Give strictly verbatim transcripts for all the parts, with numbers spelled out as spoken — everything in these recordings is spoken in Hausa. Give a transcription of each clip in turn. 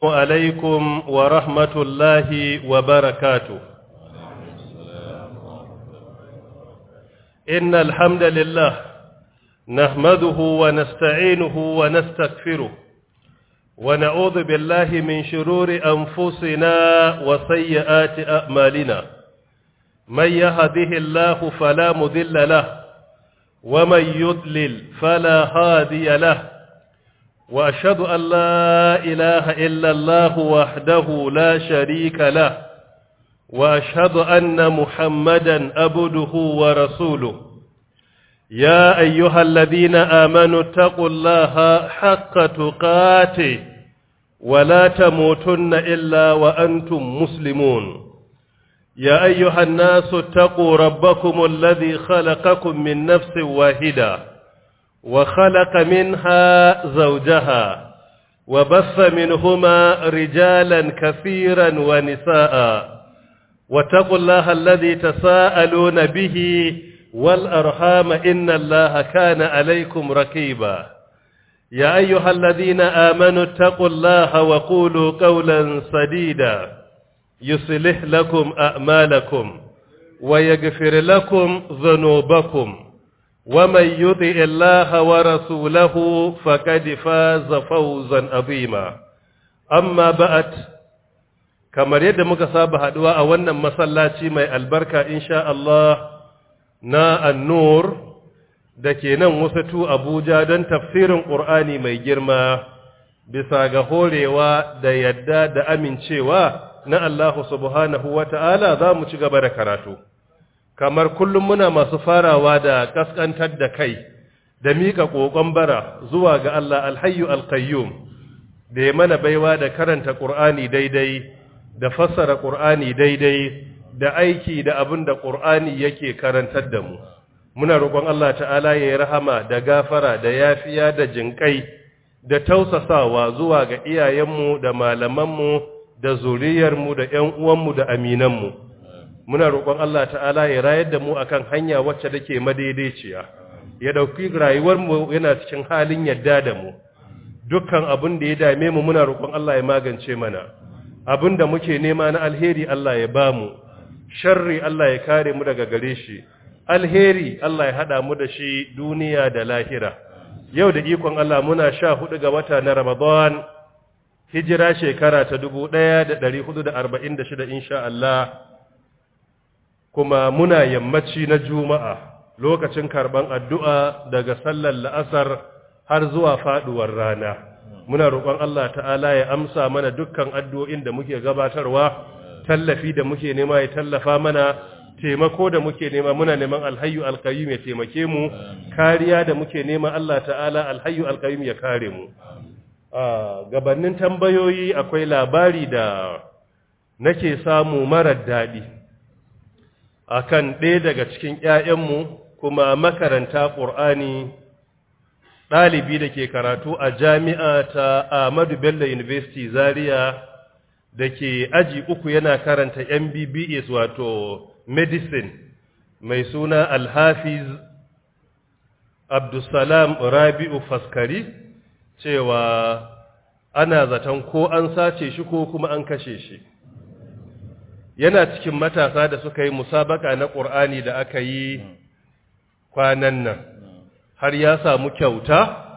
عليكم ورحمة الله وبركاته. إن الحمد لله نحمده ونستعينه ونستغفره ونعوذ بالله من شرور أنفسنا وسيئات أعمالنا. من يهده الله فلا مضل له ومن يضلل فلا هادي له، وأشهد أن لا إله إلا الله وحده لا شريك له، وأشهد أن محمدا عبده ورسوله. يا أيها الذين آمنوا اتقوا الله حق تقاته ولا تموتن إلا وأنتم مسلمون. يا أيها الناس اتقوا ربكم الذي خلقكم من نفس واحدة وخلق منها زوجها وبث منهما رجالا كثيرا ونساء، واتقوا الله الذي تساءلون به والأرحام إن الله كان عليكم رقيبا. يا أيها الذين آمنوا اتقوا الله وقولوا قولا سديدا يصلح لكم أعمالكم ويغفر لكم ذنوبكم، ومن يطع الله ورسوله فقد فاز فوزا عظيما. أما بعد، kamar yadda muka saba haduwa a wannan masallaci mai albarka insha Allah na An-Nur dake nan wasatu Abuja don tafsirin Qur'ani mai girma bisa ga horewa da yadda da amincewa na Allah subhanahu wata'ala za mu ci gaba da karatu. Kamar kullum muna masu farawa da kaskantar da kai da mika kokon bara zuwa ga Allah Al-Hayyu Al-Qayyum da ya mana baiwa da karanta Qur'ani daidai, da fassara Qur'ani daidai, da aiki da abin da Qur'ani yake karantar da mu. Muna roƙon Allah ta'ala ya yi rahama da gafara da yafiya da jinkai da tausasawa zuwa ga iyayenmu da malamanmu da zuriyarmu da ƴan uwanmu da aminanmu. Muna roƙon Allah ta'ala ya rayar da mu akan hanya wacce take madaidaiciya, ya dauki rayuwarmu yana cikin halin yadda da mu. Dukkan abin da ya dame mu muna roƙon Allah ya magance mana. Abin da muke nema na alheri Allah ya bamu, sharri Allah ya kare mu daga gare shi, alheri Allah ya hada mu da shi duniya da lahira. Yau da ikon Allah muna sha hudu ga wata na Ramadan, hijira shekara ta dubu ɗaya da ɗari hudu da arba'in da shida insha Allah, kuma muna yammaci na Juma'a lokacin karban addu'a daga sallar la'asar har zuwa faduwar rana. Muna roƙon Allah ta'ala ya amsa mana dukkan addu'o'in da muke gabatarwa, tallafi da muke nema ya tallafa mana, taimako da muke nema muna neman Al-Hayyu Al-Qayyum ya taimake mu, kariya da muke nema Allah ta'ala Al-Hayyu Al-Qayyum ya kare mu. a gabanin tambayoyi akwai labari da nake samu marar daɗi akan ɗaya daga cikin ƴaƴanmu kuma makaranta Qur'ani, ɗalibi da ke karatu a jami'a ta Ahmadu Bello University Zaria da ke aji uku yana karanta M B B S wato medicine, mai suna Al-Hafiz Abdulsalam Rabi'u Faskari, cewa ana zaton ko an sace shi ko kuma an kashe shi. Yana cikin matasa da suka yi musabaka na Qur'ani da aka yi kwanan nan, har ya samu kyauta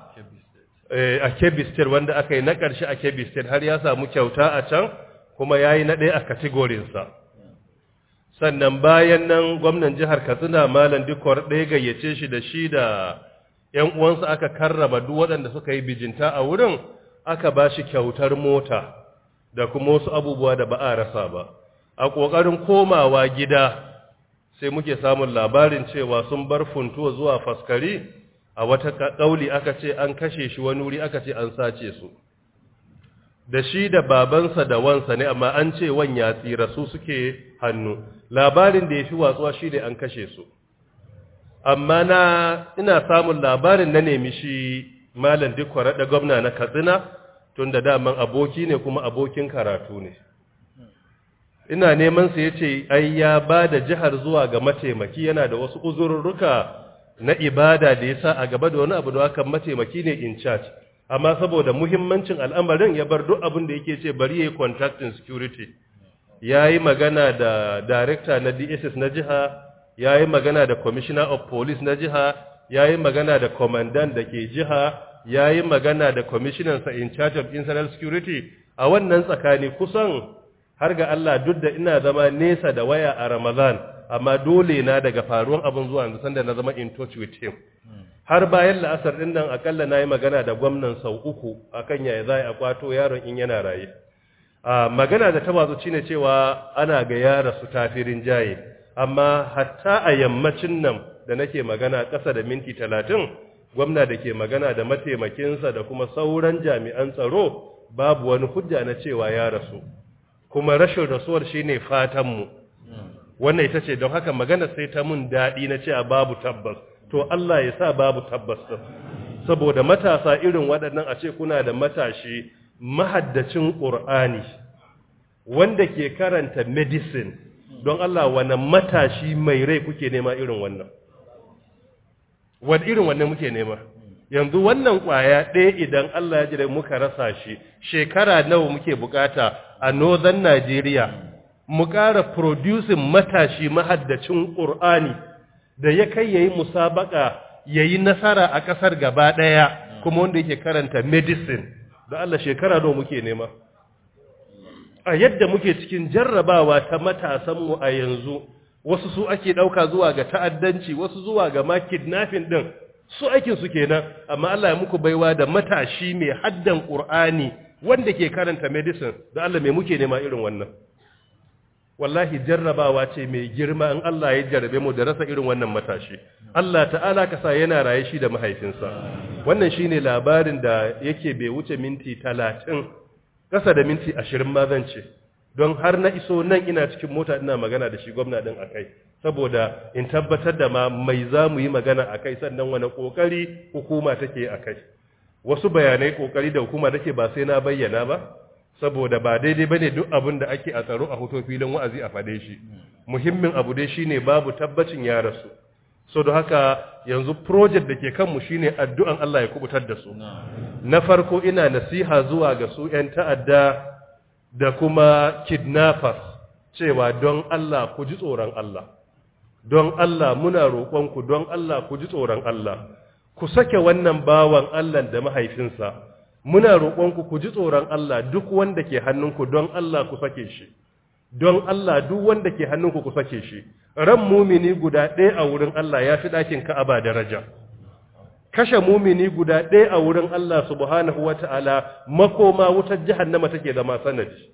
a Kebbi State, wanda aka yi na ƙarshe a Kebbi State, har ya samu kyauta a can kuma ya yi na ɗaya a kategorinsa. Sannan bayan nan gwamnan jihar Katsina Malam Dikor ɗaya gayyace shi da shi da ‘yan uwansa aka karraba duk waɗanda suka yi bijinta a wurin, aka ba shi kyautar mota da kuma wasu abubuwa da ba a rasa ba. A ƙoƙarin komawa gida sai muke samun labarin cewa sun bar Funtuwa zuwa Faskari, a wata ƙauli aka ce an kashe shi, wani wuri aka ce an sace su. Da shi da babansa da wansa ne, amma an ce wan ya tsira, su suke hannu. Labarin da ya fi watsuwa shi ne an kashe su. Amma na ina samun labarin na nemi shi Malam Dikko da gwamna na Katsina, tun da daman aboki ne kuma abokin karatu ne. Ina neman sa yace ai ya ba da jihar zuwa ga mataimaki, yana da wasu uzurruka na ibada da yasa a gaba da wani abu da haka mataimaki ne in charge. amma saboda muhimmancin al'amarin ya bar duk abin da yake ce bari yayi contracting security. Yayi magana da director na D S S na jiha, yayi magana da commissioner of police na jiha, yayi magana da commandant da ke jiha, yayi magana da commissioner sa in charge of internal security. A wannan tsakani kusan har ga Allah duk da ina zama nesa da waya a Ramadan, amma dole na daga faruwan abin zuwa yanzu sanda na zama in touch with him. Har bayan la'asar din nan akalla nayi magana da gwamnan sau uku akan yaya za a kwato yaron in yana raye. A magana da ta bazo shine cewa ana ga yara su tafirin jaye, amma hatta a yammacin nan da nake magana ƙasa da minti talatin, gwamna da ke magana da mataimakinsa da kuma sauran jami'an tsaro babu wani hujja na cewa ya rasu. Kuma rashin rasuwar shine fatan mu. Wannan ita ce don haka magana sai ta mun daɗi na cewa babu tabbas. To Allah ya sa babu tabbas din. Saboda matasa irin waɗannan a ce kuna da matashi mahaddacin Qur'ani wanda ke karanta medicine, don Allah wani matashi mai rai kuke nema irin wannan? Wani irin wannan muke nema? Yanzu wannan kwaya ɗaya idan Allah ya jira muka rasa shi, shekara nawa muke bukata a Northern Nigeria mu ƙara producing matashi mahaddacin Qur'ani da ya kai yayi musabaka yayi nasara a ƙasar gaba ɗaya, kuma wanda yake karanta medicine. Da Allah shekara nawa muke nema? A yadda muke cikin jarrabawa ta matasanmu a yanzu, wasu su ake ɗauka zuwa ga ta'addanci, wasu zuwa ga ma kidnapping ɗin, su aikin su kenan, amma Allah ya muku baiwa da matashi mai haddan Qur'ani wanda ke karanta medicine. Da Allah mai muke nema irin wannan? Wallahi jarrabawa ce mai girma in Allah ya jarrabe mu da rasa irin wannan matashi. Allah ta'ala ka sa yana raye shi da mahaifinsa. Wannan shine labarin da yake bai wuce minti talatin, kasa da minti ashirin ma zan ce. Don har na iso nan ina cikin mota ina magana da shi gwamna din akai, saboda in tabbatar da ma mai za mu yi magana akai, sannan wani kokari hukuma take akai. Wasu bayanai kokari da hukuma take ba sai na bayyana ba, saboda ba daidai bane duk abin da ake a tsaro a hoto filin wa'azi a fade shi. Muhimmin abu dai shine babu tabbacin ya rasu. So da haka yanzu project da ke kanmu shine addu'an Allah ya kubutar da su. Na farko ina nasiha zuwa ga su ƴan ta'adda da kuma kidnappers cewa don Allah ku ji tsoron Allah. Don Allah muna roƙonku, don Allah ku ji tsoron Allah. Ku sake wannan bawan Allah da mahaifinsa. Muna roƙonku ku ji tsoron Allah, duk wanda ke hannunku don Allah ku sake shi. Don Allah duk wanda ke hannunku ku sake shi. Ran mumini guda ɗaya a wurin Allah ya fi ɗakin Ka'aba daraja. Kashe mumini guda ɗaya a wurin Allah subhanahu wata'ala makoma wutar jahannama take zama sanadi.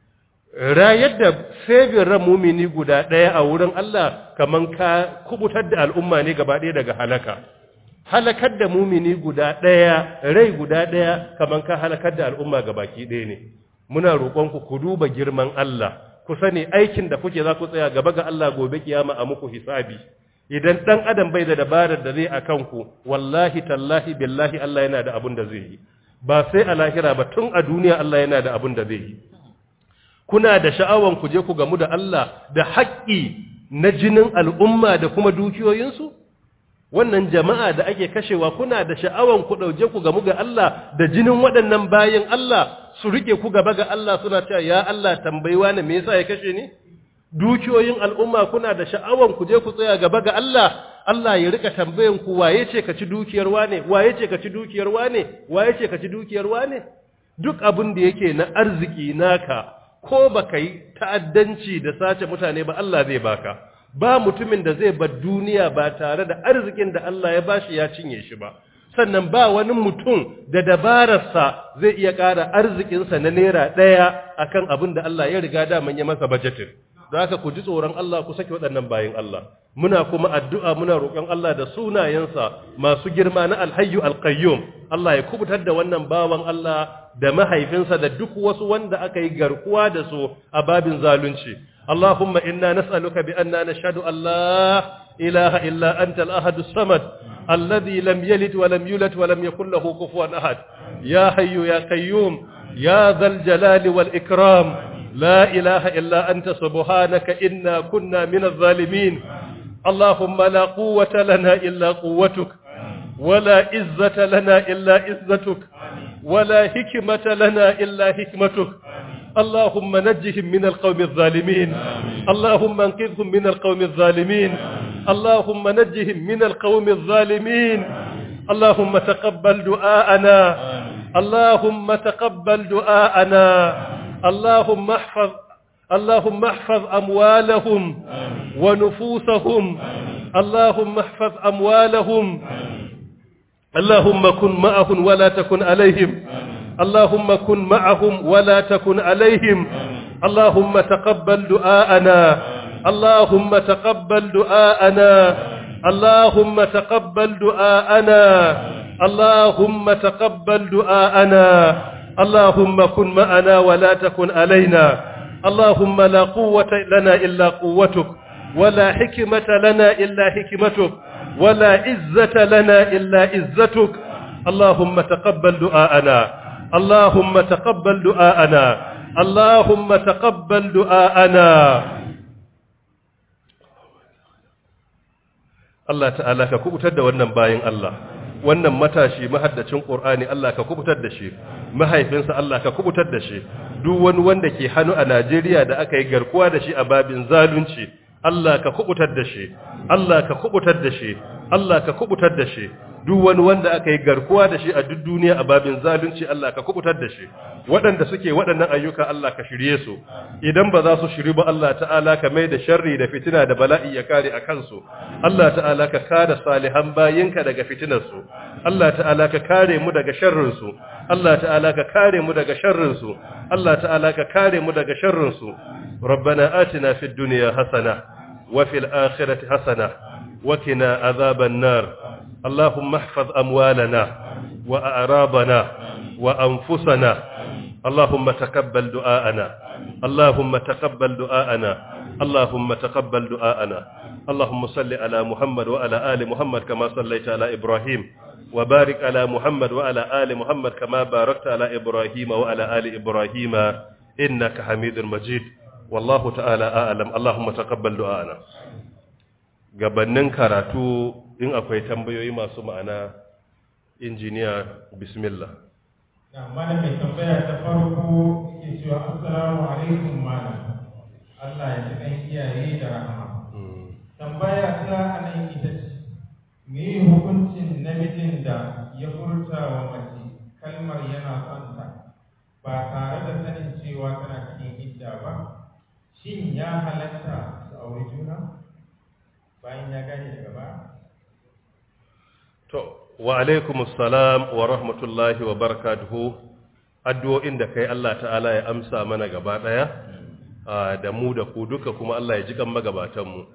Rayar da sabin ran mumini guda ɗaya a wurin Allah kaman ka kubutar da al'umma ne gaba ɗaya daga halaka. Halakar da mumini guda ɗaya, rai guda ɗaya kaman ka halakar da al'umma gabaki ɗaya ne. Muna roƙonku ku duba girman Allah, ku sani aikin da kuke za ku tsaya gaba ga Allah gobe kiyama a muku hisabi. Idan ɗan adam bai da dabarar da zai a kanku, wallahi tallahi billahi Allah yana da abin da zai yi. Ba sai a lahira ba, tun a duniya Allah yana da abin da zai yi. Kuna da sha'awan ku je ku gamu da Allah da haƙƙi na jinin al'umma da kuma dukiyoyinsu? Wannan jama'a da ake kashewa, kuna da sha'awan ku ɗauje ku gamu ga Allah da jinin waɗannan bayin Allah su rike ku gaba ga Allah suna cewa ya Allah tambayiwa ne me yasa ya kashe ni? Dukiyoyin al'umma kuna da sha'awan ku je ku tsaya gaba ga Allah, Allah ya rika tambayan ku waye ce ka ci dukiyar wane, waye ce ka ci dukiyar wane, waye ce ka ci dukiyar wane? Duk abin da yake na arziki naka, ko baka yi ta'addanci da sace mutane ba Allah zai baka. Ba mutumin da zai bar duniya ba tare da arzikin da Allah ya bashi ya cinye shi ba. Sannan ba wani mutum da dabararsa zai iya ƙara arzikinsa na naira ɗaya akan abin da Allah ya riga da ya masa bajetin. Da haka ku ji tsoron Allah ku sake waɗannan bayin Allah. Muna kuma addu'a muna roƙon Allah da sunayensa masu girma na alhayyu alqayyum. Allah ya kubutar da wannan bawan Allah da mahaifinsa da duk wasu wanda aka yi garkuwa da su a babin zalunci. Allahumma inna nas'aluka bi anna nashhadu an la ilaha illa anta al-ahad as-samad alladhi lam yalid wa lam yulad wa lam yakul lahu kufuwan ahad. Ya hayyu ya qayyum ya dhal jalali wal ikram. لا إله إلا أنت سبحانك إنا كنا من الظالمين. اللهم لا قوة لنا إلا قوتك ولا عزة لنا إلا عزتك ولا حكمة لنا إلا حكمتك اللهم نجهم من القوم الظالمين اللهم انقذهم من القوم الظالمين اللهم نجهم من القوم الظالمين اللهم تقبل دعاءنا اللهم تقبل دعاءنا اللهم احفظ اللهم احفظ أموالهم ونفوسهم اللهم احفظ أموالهم اللهم كن معهم ولا تكن عليهم اللهم كن معهم ولا تكن عليهم اللهم تقبل دعاءنا اللهم تقبل دعاءنا اللهم تقبل دعاءنا اللهم تقبل دعاءنا اللهم كن معنا ولا تكن علينا اللهم لا قوة لنا إلا قوتك ولا حكمة لنا إلا حكمتك ولا عزة لنا إلا عزتك اللهم تقبل دعاءنا اللهم تقبل دعاءنا اللهم تقبل دعاءنا Allah ta'ala ka kubutar da wannan bayin Allah wannan matashi mahaddacin Qur'ani Allah ka kubutar da shi mahaifinsa Allah ka kubutar da shi duk wani wanda ke hannu a Najeriya da aka yi garkuwa da shi a babin zalunci Allah ka kubutar da shi Allah ka kubutar da shi Allah ka kubutar da shi duk wani wanda aka yi garkuwa da shi a duk duniya a babin zalunci Allah ka kubutar da shi waɗanda suke waɗannan ayyuka Allah ka shirye su idan ba za su shiri ba Allah ta'ala ka mai da sharri da fitina da bala'i ya kare a kansu Allah ta'ala ka kare salihan bayinka daga fitinar su Allah ta'ala ka kare mu daga sharrin su Allah ta'ala ka kare mu daga sharrin su Allah ta'ala ka kare mu daga sharrin su ربنا آتنا في الدنيا حسنة وفي الآخرة حسنة وقنا عذاب النار اللهم احفظ أموالنا وأعراضنا وأنفسنا اللهم تقبل دعاءنا اللهم تقبل دعاءنا اللهم تقبل دعاءنا اللهم صل على محمد وعلى آل محمد كما صليت على إبراهيم وبارك على محمد وعلى آل محمد كما باركت على إبراهيم وعلى آل إبراهيم إنك حميد مجيد والله تعالى أعلم اللهم تقبل دعاءنا gabanin karatu in akwai tambayoyi masu ma'ana injiniya bismillah na malam mai tambaya ta farko ke cewa assalamu alaikum malam Allah ya ji kan iyaye da rahama tambaya ta anan ita ce me hukuncin namijin da ya furta wa mace kalmar yana son ta ba tare da sanin cewa tana cikin idda ba shin ya halatta su aure juna bayan ya gane daga ba to wa alaikum assalam wa rahmatullahi wa barakatuhu addu'o'in da kai Allah ta'ala ya amsa mana gaba daya da mu da ku duka kuma Allah ya ji kan magabatan mu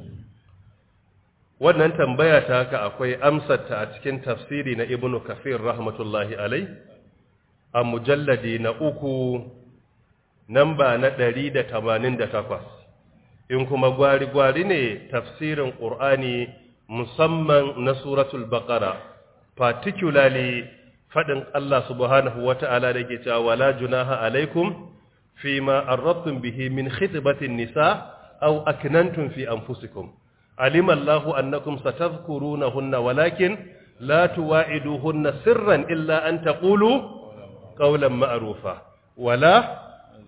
wannan tambaya ta haka akwai amsar ta a cikin tafsiri na Ibn Kathir rahmatullahi alai a mujalladi na uku namba na ɗari da tamanin da takwas in kuma gwari-gwari ne tafsirin ƙur'ani musamman na suratul baqara particularly faɗin Allah subhanahu wata'ala da ke cewa wala junaha alaikum fima arrabtum bihi min khitbatin nisa aw aknantum fi anfusikum alima Allahu annakum satadhkurunahunna walakin la tuwa'iduhunna sirran illa an taqulu qawlan ma'rufa wala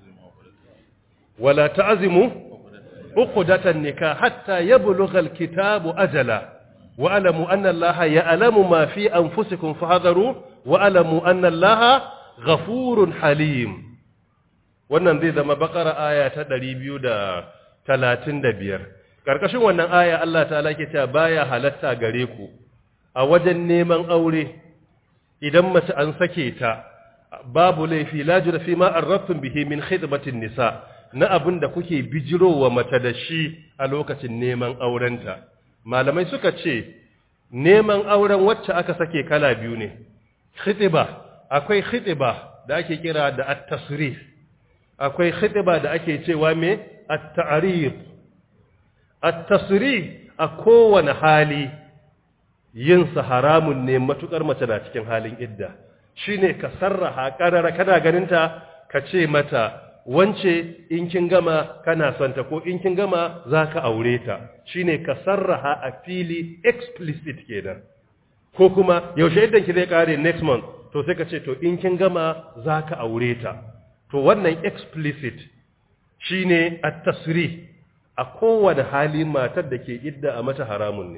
wala ta'zimu عقدة النكاح حتى يبلغ الكتاب أجلا وألموا أن الله يعلم ما في أنفسكم فحذروا وألموا أن الله غفور حليم wannan zai zama bakara aya ta ɗari biyu da talatin da biyar karkashin wannan aya Allah ta'ala ke cewa baya halatta gare ku a wajen neman aure idan mace an sake ta babu laifi la jura fi ma arrabtum bihi min khidmatin nisa na abin da kuke bijirowa mata da shi a lokacin neman aurenta malamai suka ce neman auren wacce aka sake kala biyu ne khitiba akwai khitiba da ake kira da at-tasrih akwai khitiba da ake cewa me at-ta'rif at-tasrih a kowane hali yin sa haramun ne matukar mace da cikin halin idda shine ka sarraha karara kana ganinta ka ce mata wance in kin gama kana son ta ko in kin gama zaka aure ta shine ka sarraha a fili explicit kenan ko kuma yaushe idan ki zai kare next month to sai ka ce to in kin gama za ka aure ta to wannan explicit shine at-tasrih a kowane hali matar da ke idda a mata haramun ne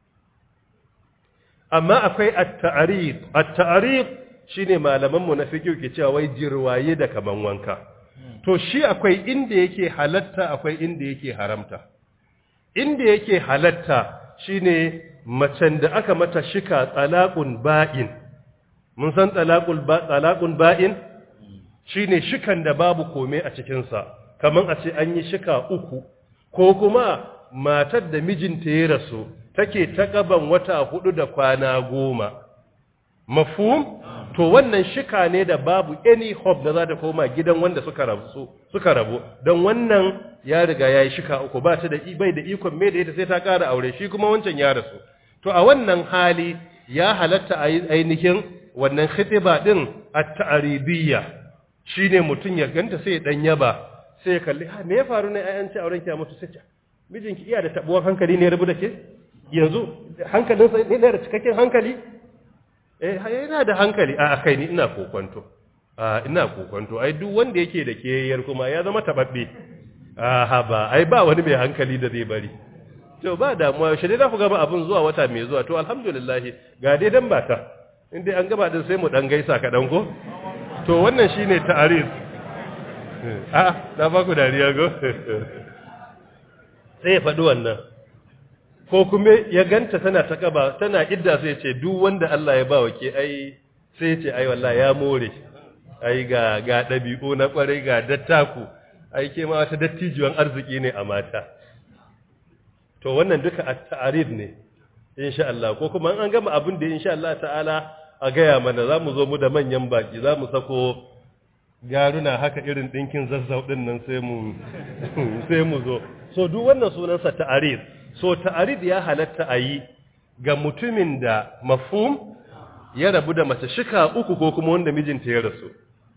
amma akwai at-ta'rif at-ta'rif shine malaman mu na fiqh ke cewa wai jirwaye da kaman wanka to shi akwai inda yake halatta akwai inda yake haramta inda yake halatta shine macen da aka mata shika talaqun ba'in mun san talaqul ba talaqun ba'in shine shikan da babu kome a cikin sa kaman a ce an yi shika uku ko kuma matar da mijinta ya rasu take ta gaban wata hudu da kwana goma mafhum to wannan shika ne da babu any hope da za ta koma gidan wanda suka rabu suka rabu don wannan ya riga yayi shika uku ba ta da bai da ikon me da ita sai ta ƙara aure shi kuma wancan ya rasu to a wannan hali ya halatta ainihin wannan khitiba din at-ta'ribiyya shine mutun ya ganta sai dan yaba sai ya kalli ha me ya faru ne ai an ci auren ki a mutu sai mijinki iya da tabuwar hankali ne rabu da ke yanzu hankalinsa ne da cikakken hankali eh yana da hankali a kai ni ina kokonto a ina kokonto ai duk wanda yake da kiyayyar kuma ya zama tababbe a haba ai ba wani mai hankali da zai bari to ba damuwa shi dai za ku gaba abin zuwa wata mai zuwa to alhamdulillah ga dai dan bata in dai an gaba din sai mu dan gaisa ka dan ko to wannan shine ta'arif a na ba ku dariya go sai ya faɗi wannan ko kuma ya ganta tana ta kaba tana idda sai ce duk wanda Allah ya ba wa ke ai sai ce ai wallahi ya more ai ga ga dabi'u na kwarai ga dattaku ai ke ma wata dattijuwan arziki ne a mata to wannan duka at-ta'arif ne insha Allah ko kuma an gama abin da insha Allah ta'ala a gaya mana zamu zo mu da manyan baki zamu sako garuna haka irin dinkin zazzau din nan sai mu sai mu zo so duk wannan sunansa ta'arif so ta'arif ya halatta ayi ga mutumin da mafhum ya rabu da mace shika uku ko kuma wanda mijinta ya rasu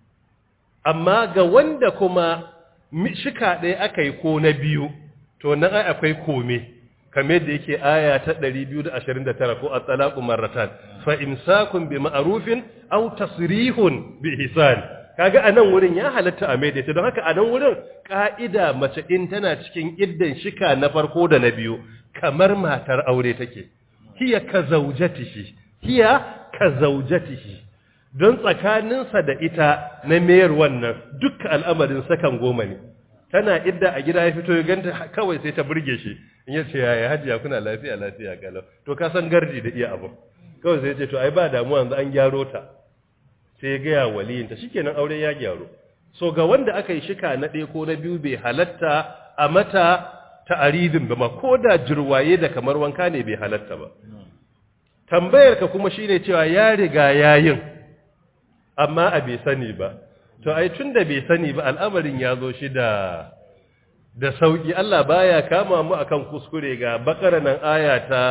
amma ga wanda kuma shika ɗaya aka yi ko na biyu to nan ai akwai kome kamar da yake aya ta ɗari biyu da ashirin da tara ko at-talaqu marratan fa imsakun bi ma'rufin aw tasrihun bi ihsan kaga anan wurin ya halatta a maida don haka anan wurin ka'ida mace in tana cikin iddan shika na farko da na biyu kamar matar aure take hiya ka zaujatihi hiya ka zaujatihi don tsakaninsa da ita na mayar wannan dukkan al'amarin sakan goma ne tana idda a gida ya fito ya ganta kawai sai ta burge shi in yace yaya hajiya kuna lafiya lafiya kalau to ka san gardi da iya abu kawai sai ya ce to ai ba damuwa yanzu an gyaro ta sai ya gaya waliyinta shikenan aure ya gyaru so ga wanda aka yi shika na ɗaya ko na biyu bai halatta a mata ta'aridin ba ma ko da jirwaye da kamar wanka ne bai halatta ba tambayar ka kuma shine cewa ya riga yayin amma a bai sani ba to ai tunda bai sani ba al'amarin ya zo shi da da sauki Allah baya kama mu akan kuskure ga bakara nan aya ta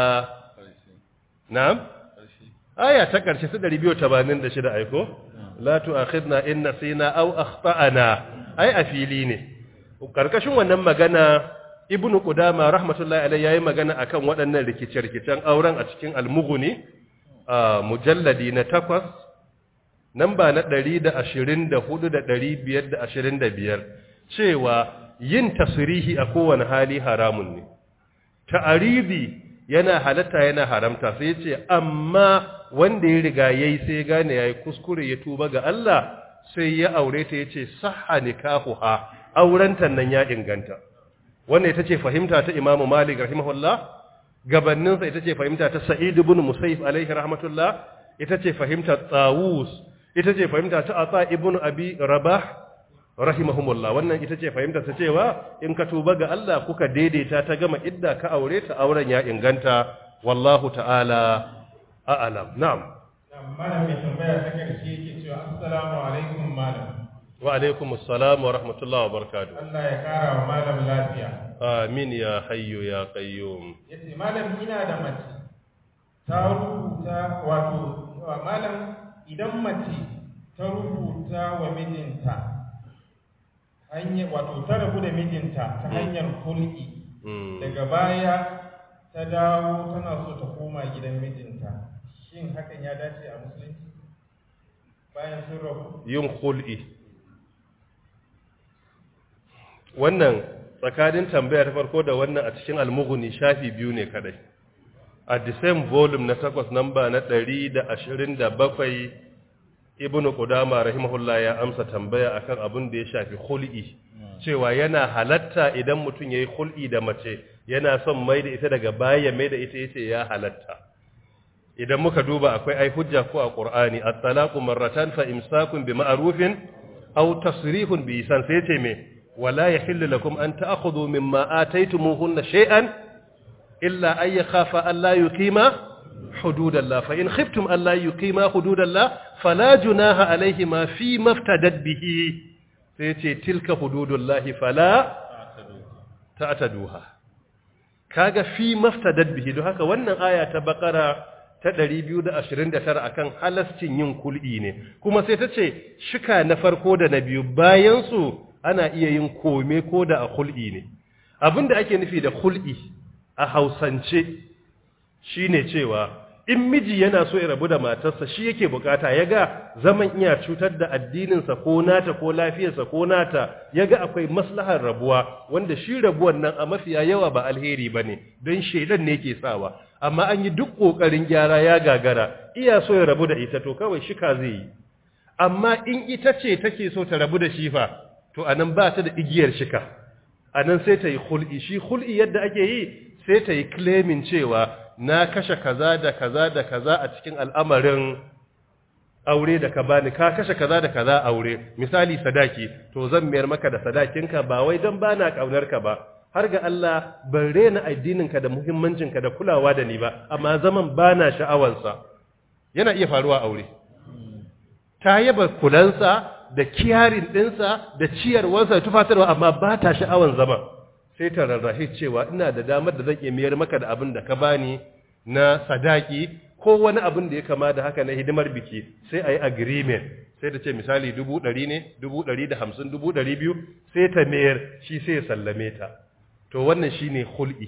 na'am aya ta karshe su ɗari biyu da tamanin da shida aiko la tu'akhidna in nasina aw akhtana ai a fili ne karkashin wannan magana ibnu qudama rahmatullahi alayhi yayi magana akan waɗannan rikice-rikicen auren a cikin al-mughni a mujalladi na takwas namba na ɗari da ashirin da hudu da ɗari biyar da ashirin da biyar cewa yin tasrihi a kowane hali haramun ne ta'aridi yana halatta yana haramta sai ya ce amma wanda ya riga yayi sai ya gane yayi kuskure ya tuba ga Allah sai ya aure ta yace sahha nikahuha aurenta nan ya inganta wannan ita ce fahimta ta Imam Malik rahimahullah gabanin sa ita ce fahimta ta Sa'id ibn Musayyib alaihi rahmatullah ita ce fahimta Tawus ita ce fahimta ta Ata ibn Abi Rabah rahimahumullah wannan ita ce fahimta ta cewa in ka tuba ga Allah kuka daidaita ta gama idda ka aure ta auren ya inganta wallahu ta'ala a'lam na'am malam mai tambaya ta karshe yake cewa assalamu alaikum malam wa alaikum assalam wa rahmatullahi wa barakatuh Allah ya kara wa malam lafiya amin ya hayyu ya qayyum yace malam ina da mace ta rubuta wato malam idan mace ta rubuta wa mijinta hanyar wato ta rabu da mijinta ta hanyar hulki daga baya ta dawo tana so ta koma gidan mijinta shin hakan ya dace a musulunci bayan sun rabu yin khul'i wannan tsakanin tambaya ta farko da wannan a cikin almughni shafi biyu ne kadai a the same volume na takwas namba na ɗari da ashirin da bakwai ibnu qudama rahimahullah ya amsa tambaya akan abin da ya shafi khul'i cewa yana halatta idan mutum yayi khul'i da mace yana son mai da ita daga baya mai da ita yace ya halatta idan muka duba akwai ai hujja ko a qur'ani at-talaqu marratan fa imsakun bi ma'rufin aw tasrihun bi ihsan sai yace me wala yahillu lakum an ta'khudhu mimma ataytumuhunna shay'an illa ay yakhafa an la yuqima hududallah fa in khiftum an la yuqima hududallah fala junaha alayhima fi maftadat bihi sai yace tilka hududullahi fala ta'taduha kaga fi maftadat bihi don haka wannan aya ta bakara ta ɗari biyu da ashirin da tara akan halascin yin kul'i ne kuma sai ta ce shika na farko da na biyu bayan su ana iya yin kome ko da a kul'i ne abinda ake nufi da kul'i a Hausance shine cewa in miji yana so ya rabu da matarsa shi yake bukata yaga zaman iya cutar da addininsa ko nata ko lafiyarsa ko nata yaga akwai maslahar rabuwa wanda shi rabuwan nan a mafiya yawa ba alheri bane don shedan ne yake sawa amma an yi duk kokarin gyara ya gagara iya so ya rabu da ita to kawai shika zai yi amma in ita ce take so ta rabu da shi fa to anan ba ta da igiyar shika anan sai ta yi khul'i shi khul'i yadda ake yi sai ta yi claiming cewa na kashe kaza da kaza da kaza a cikin al'amarin aure da ka bani ka kashe kaza da kaza aure misali sadaki to zan mayar maka da sadakinka ba wai dan bana kaunar ka ba har ga Allah ban rena addininka da muhimmancinka da kulawa da ni ba amma zaman bana sha'awansa yana iya faruwa aure ta yaba kulansa da kiyarin dinsa da ciyarwarsa da tufatarwa amma ba ta sha'awan zaman sai ta rarrahe cewa ina da damar da zan iya miyar maka da abin da ka bani na sadaki ko wani abin da ya kama da haka na hidimar biki sai a yi agreement sai da ce misali dubu ɗari ne dubu ɗari da hamsin dubu ɗari biyu sai ta mayar shi sai ya sallame ta to wannan shi ne hul'i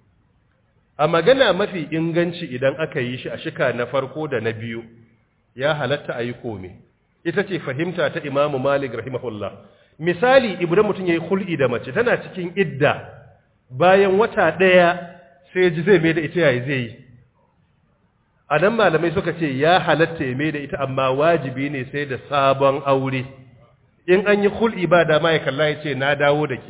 a magana mafi inganci idan aka yi shi a shika na farko da na biyu ya halatta a yi kome ita ce fahimta ta imamu malik rahimahullah misali idan mutum ya yi hul'i da mace tana cikin idda bayan wata ɗaya sai ji zai mai da ita yayi zai yi a nan malamai suka ce ya halatta ya mai da ita amma wajibi ne sai da sabon aure in an yi hul'i ba dama ya kalla ya ce na dawo da ke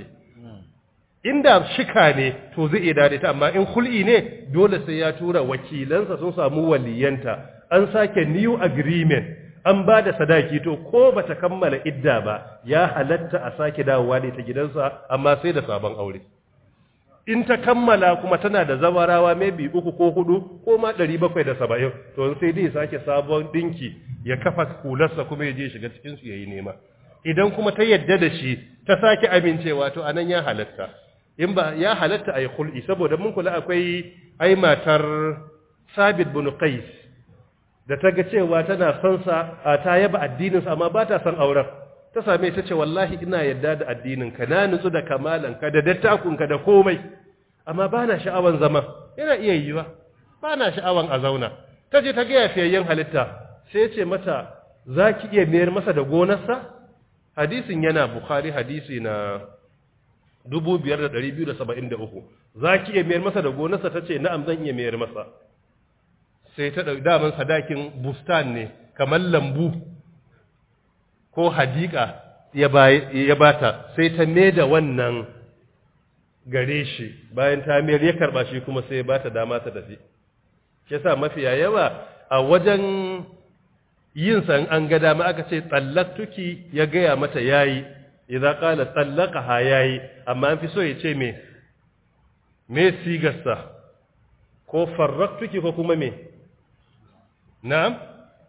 inda shika ne to zai iya dade ta amma in hul'i ne dole sai ya tura wakilansa sun samu waliyanta an sake new agreement an ba da sadaki to ko bata kammala idda ba ya halatta a sake dawowa da ita gidansa amma sai da sabon aure in ta kammala kuma tana da zawarawa maybe uku ko hudu ko ma ɗari bakwai da saba'in to sai dai sake sabon dinki ya kafa kularsa kuma ya je shiga cikin su yayi nema idan kuma ta yadda da shi ta sake amincewa to anan ya halatta in ba ya halatta ayi khul'i saboda mun kula akwai ai matar Sabit bin Qais da ta ga cewa tana son sa ta yaba addininsa amma ba ta son auren ta same ta ce wallahi ina yarda da addininka na nutsu da kamalanka da dattakunka da komai amma ba na sha'awan zama yana iya yiwa ba na sha'awan a zauna ta je ta ga yafiyayyen halitta sai ya ce mata za ki iya mayar masa da gonarsa hadisin yana bukhari hadisi na dubu biyar da ɗari biyu da saba'in da uku za ki iya mayar masa da gonarsa ta ce na'am zan iya mayar masa sai ta ɗauki daman sadakin bustan ne kamar lambu ko hadika ya bata sai ta me da wannan gare shi bayan ta mayar ya karba shi kuma sai ya bata dama ta tafi ke sa mafiya yawa a wajen yin san an ga dama aka ce tsallaktuki ya gaya mata yayi idan kala tsallaka ha yayi amma an fi so ya ce me me sigarsa ko farraktuki ko kuma me na'am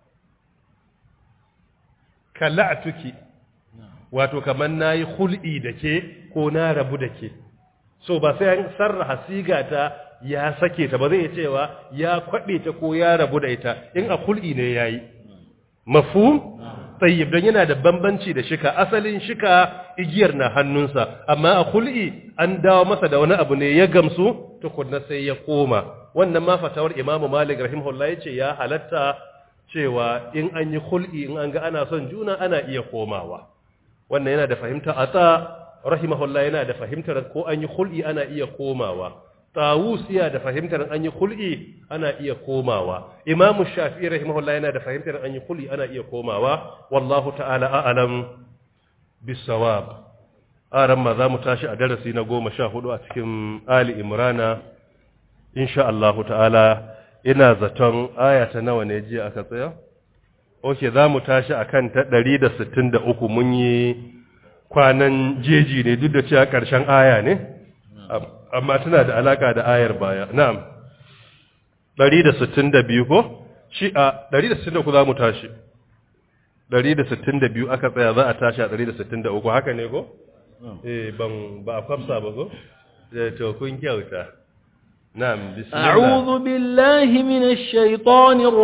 kala'tuki wato kaman nayi hul'i dake ko na rabu dake so ba sai an sarraha sigata ya sake ta ba zai cewa ya kwabe ta ko ya rabu da ita in a hul'i ne yayi mafhum tayyib dan yana da bambanci da shika asalin shika igiyar na hannunsa amma a hul'i an dawo masa da wani abu ne ya gamsu tukunna sai ya koma wannan ma fatawar Imam Malik rahimahullah yace ya halatta cewa in an yi khul'i in an ga ana son juna ana iya komawa wannan yana da fahimta ata rahimahullah yana da fahimtar ko an yi khul'i ana iya komawa Tawus yana da fahimtar an yi khul'i ana iya komawa Imam Shafi'i rahimahullah yana da fahimtar an yi khul'i ana iya komawa wallahu ta'ala a'lam bis-sawab aran ma zamu tashi a darasi na goma sha hudu a cikin Ali Imrana insha Allah ta'ala ina zaton aya ta nawa ne jiya aka tsaya okay zamu tashi akan ta ɗari da sittin da uku mun yi kwanan jeji ne duk da cewa ƙarshen aya ne amma tana da alaka da ayar baya na'am ɗari da sittin da biyu ko shi a ɗari da sittin da uku zamu tashi ɗari da sittin da biyu aka tsaya za a tashi a ɗari da sittin da uku haka ne ko eh ban ba a kwafsa ba ko to kun kyauta na'am bismillah a'udhu billahi minash shaitanir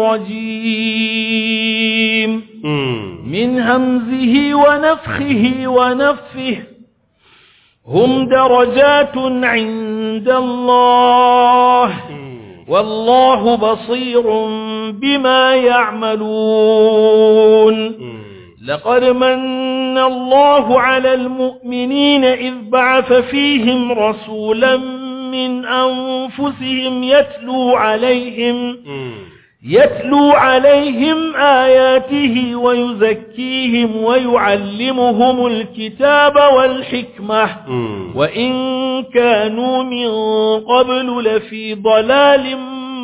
rajim min hamzihi wa nafthihi wa nafthihi hum darajatun 'inda Allah wallahu basirun bima ya'malun لقد من الله على المؤمنين إذ بعث فيهم رسولا من أنفسهم يتلو عليهم يتلو عليهم آياته ويزكيهم ويعلمهم الكتاب والحكمة وإن كانوا من قبل لفي ضلال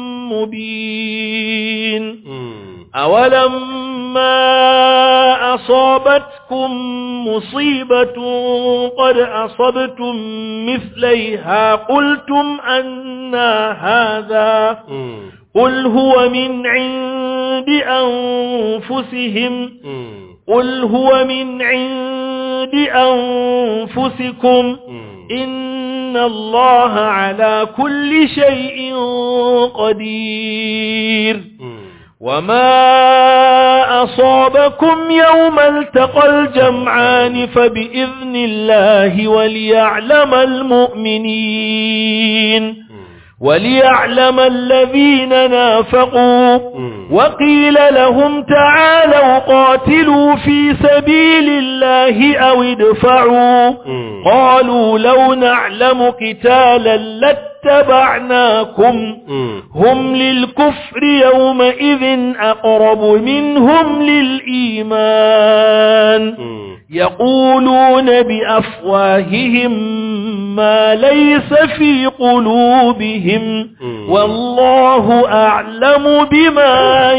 مبين أولما أصابتكم مصيبة قد أصبتم مثليها قلتم أنى هذا قل هو من عند أنفسهم قل هو من عند أنفسكم إن الله على كل شيء قدير وما أصابكم يوم التقى الجمعان فبإذن الله وليعلم المؤمنين وليعلم الذين نافقوا وقيل لهم تعالوا قاتلوا في سبيل الله أو ادفعوا قالوا لو نعلم قتالا لاتبعناكم هم للكفر يومئذ أقرب منهم للإيمان يقولون بأفواههم ما ليس في قلوبهم والله أعلم بما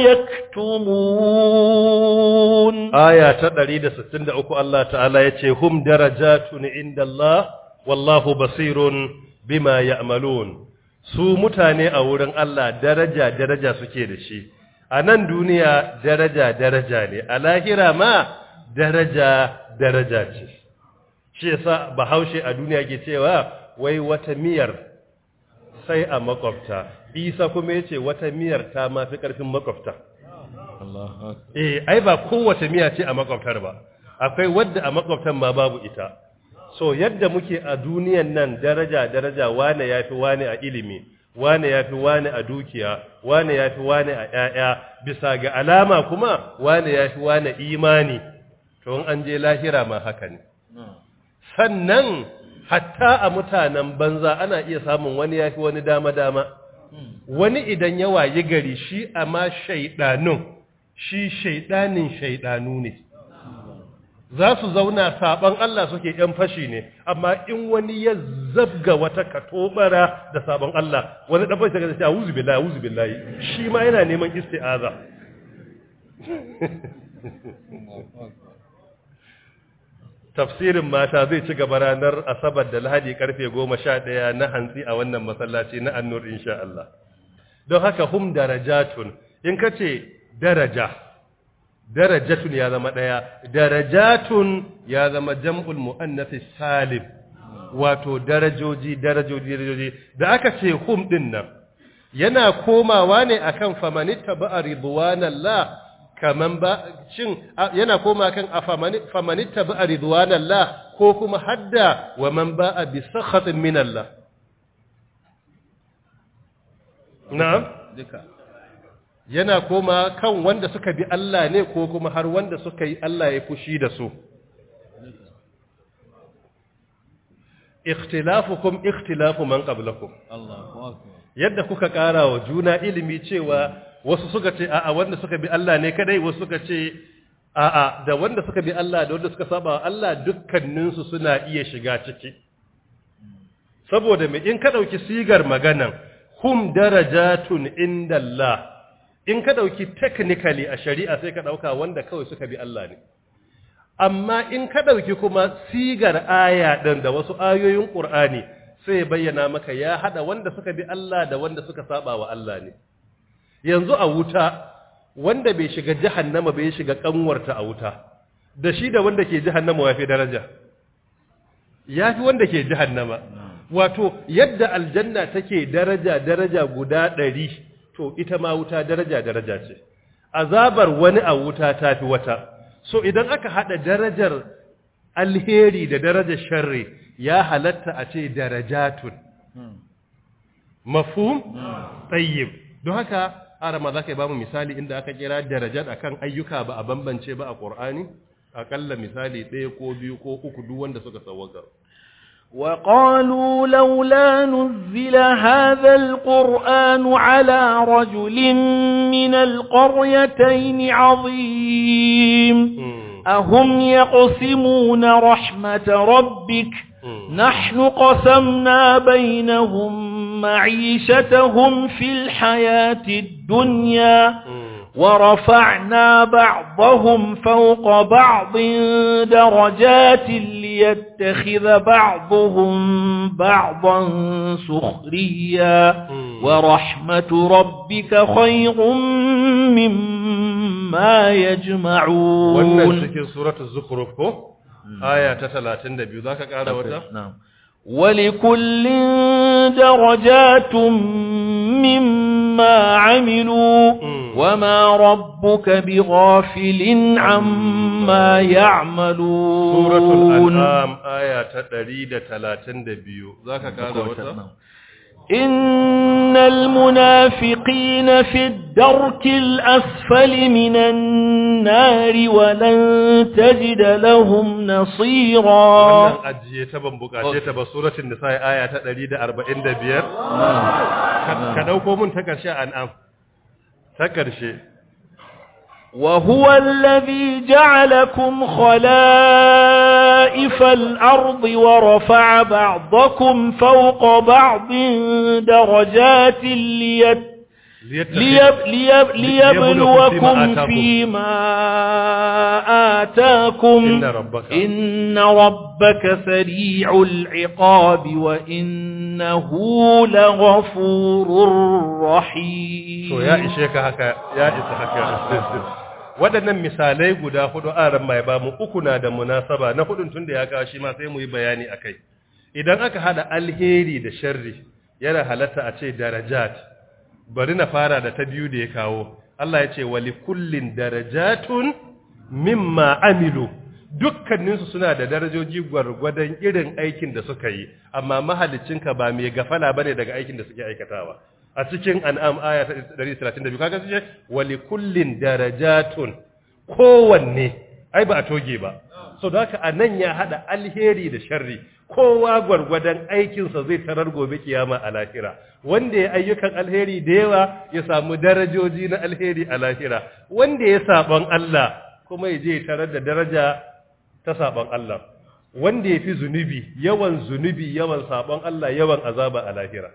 يكتمون آية تدريد ستند أكو الله تعالى يتي هم درجات عند الله والله بصير بما يعملون su mutane a wurin Allah daraja daraja suke da shi a nan duniya daraja daraja ne a lahira ma daraja daraja ce shi yasa bahaushe a duniya ke cewa wai wata miyar sai a makwabta isa kuma yace wata miyar ta mafi karfin makwabta eh ai ba kowace miya ce a makwabtar ba akwai wadda a makwabtan ma babu ita so yadda muke a duniyan nan daraja daraja wane yafi wane a ilimi wane yafi wane a dukiya wane yafi wane a ƴaƴa bisa ga alama kuma wane yafi wane imani to in an je lahira ma haka ne sannan hatta a mutanen banza ana iya samun wani yafi wani dama dama wani idan ya wayi gari shi amma shaidanun shi shaidanin shaidanu ne za su zauna saban Allah suke yan fashi ne amma in wani ya zabga wata katobara da saban Allah wani dan fashi daga sai a'udhu billahi a'udhu billahi shi ma yana neman isti'aza tafsirin mata zai ci gaba ranar asabar da lahadi karfe goma sha ɗaya na hantsi a wannan masallaci na annur insha Allah don haka hum darajatun in kace daraja darajatun ya zama ɗaya darajatun ya zama jam'ul muannath salim wato darajoji darajoji darajoji da aka ce hum din nan yana komawa ne akan famanitta ba ridwanallah kaman ba shin yana koma kan famanitta ba ridwanallah ko kuma hadda wa man ba'a bi sakhatin min Allah na'am duka yana koma kan wanda suka bi Allah ne ko kuma har wanda suka yi Allah ya fushi da su ikhtilafukum ikhtilafu man qablakum Allahu akbar yadda kuka ƙara wa juna ilimi cewa wasu suka ce a'a wanda suka bi Allah ne kadai wasu suka ce a'a da wanda suka bi Allah da wanda suka saba wa Allah dukkaninsu suna iya shiga ciki saboda me in ka dauki sigar maganan hum darajatun indallah in ka dauki technically a shari'a sai ka dauka wanda kawai suka bi Allah ne amma in ka dauki kuma sigar aya din da wasu ayoyin Qur'ani sai bayyana maka ya hada wanda suka bi Allah da wanda suka saba wa Allah ne yanzu a wuta wanda bai shiga jahannama bai shiga kanwarta a wuta da shi da wanda ke jahannama yafi daraja yafi wanda ke jahannama wato yadda aljanna take daraja daraja guda ɗari to ita ma wuta daraja daraja ce azabar wani a wuta tafi wata so idan aka hada darajar alheri da darajar sharri ya halatta a ce darajatun mafhum tayyib don haka arama zaka ba mu misali inda aka kira darajat akan ayyuka ba a bambance ba a Qur'ani akalla misali ɗaya ko biyu ko uku duk wanda suka sawwaka وقالوا لولا نزل هذا القرآن على رجل من القريتين عظيم أهم يقسمون رحمة ربك نحن قسمنا بينهم معيشتهم في الحياة الدنيا ورفعنا بعضهم فوق بعض درجات ليتخذ بعضهم بعضا سخريا ورحمة ربك خير مما يجمعون wannan cikin suratul zukhruf ko aya ta talatin da biyu zaka ƙara wata na'am ولكل درجات مما عملوا وما ربك بغافل عما يعملون سورة الأنعام آية تدريد ثلاثين دبيو ذاك قال وتا إن المنافقين في الدرك الأسفل من النار ولن تجد لهم نصيرا wannan ajiye ta ban bukace ta ba suratul nisa aya ta ɗari da arba'in da biyar ka dauko mun ta karshe an'am ta karshe وهو الذي جعلكم خلائف الأرض ورفع بعضكم فوق بعض درجات ليت ليب ليب ليبلوكم فيما آتاكم إن ربك, إن ربك سريع العقاب وإنه لغفور رحيم to ya ishe ka haka ya isa haka waɗannan misalai guda hudu aran mai ba mu uku na da munasaba na hudun tunda ya kawo shi ma sai mu yi bayani akai idan aka hada alheri da sharri yana halatta a ce darajat bari na fara da ta biyu da ya kawo Allah ya ce wali kullin darajatun mimma amilu dukkaninsu suna da darajoji gwargwadon irin aikin da suka yi amma mahaliccinka ba mai gafala bane daga aikin da suke aikatawa a cikin an'am aya ta ɗari talatin da biyu kaga suke wali kullin darajatun kowanne ai ba a toge ba so da haka anan ya hada alheri da sharri kowa gwargwadon aikinsa zai tarar gobe kiyama a lahira wanda ya ayyukan alheri da yawa ya samu darajoji na alheri a lahira wanda ya saban Allah kuma ya je tarar da daraja ta saban Allah wanda ya fi zunubi yawan zunubi yawan saban Allah yawan azaba a lahira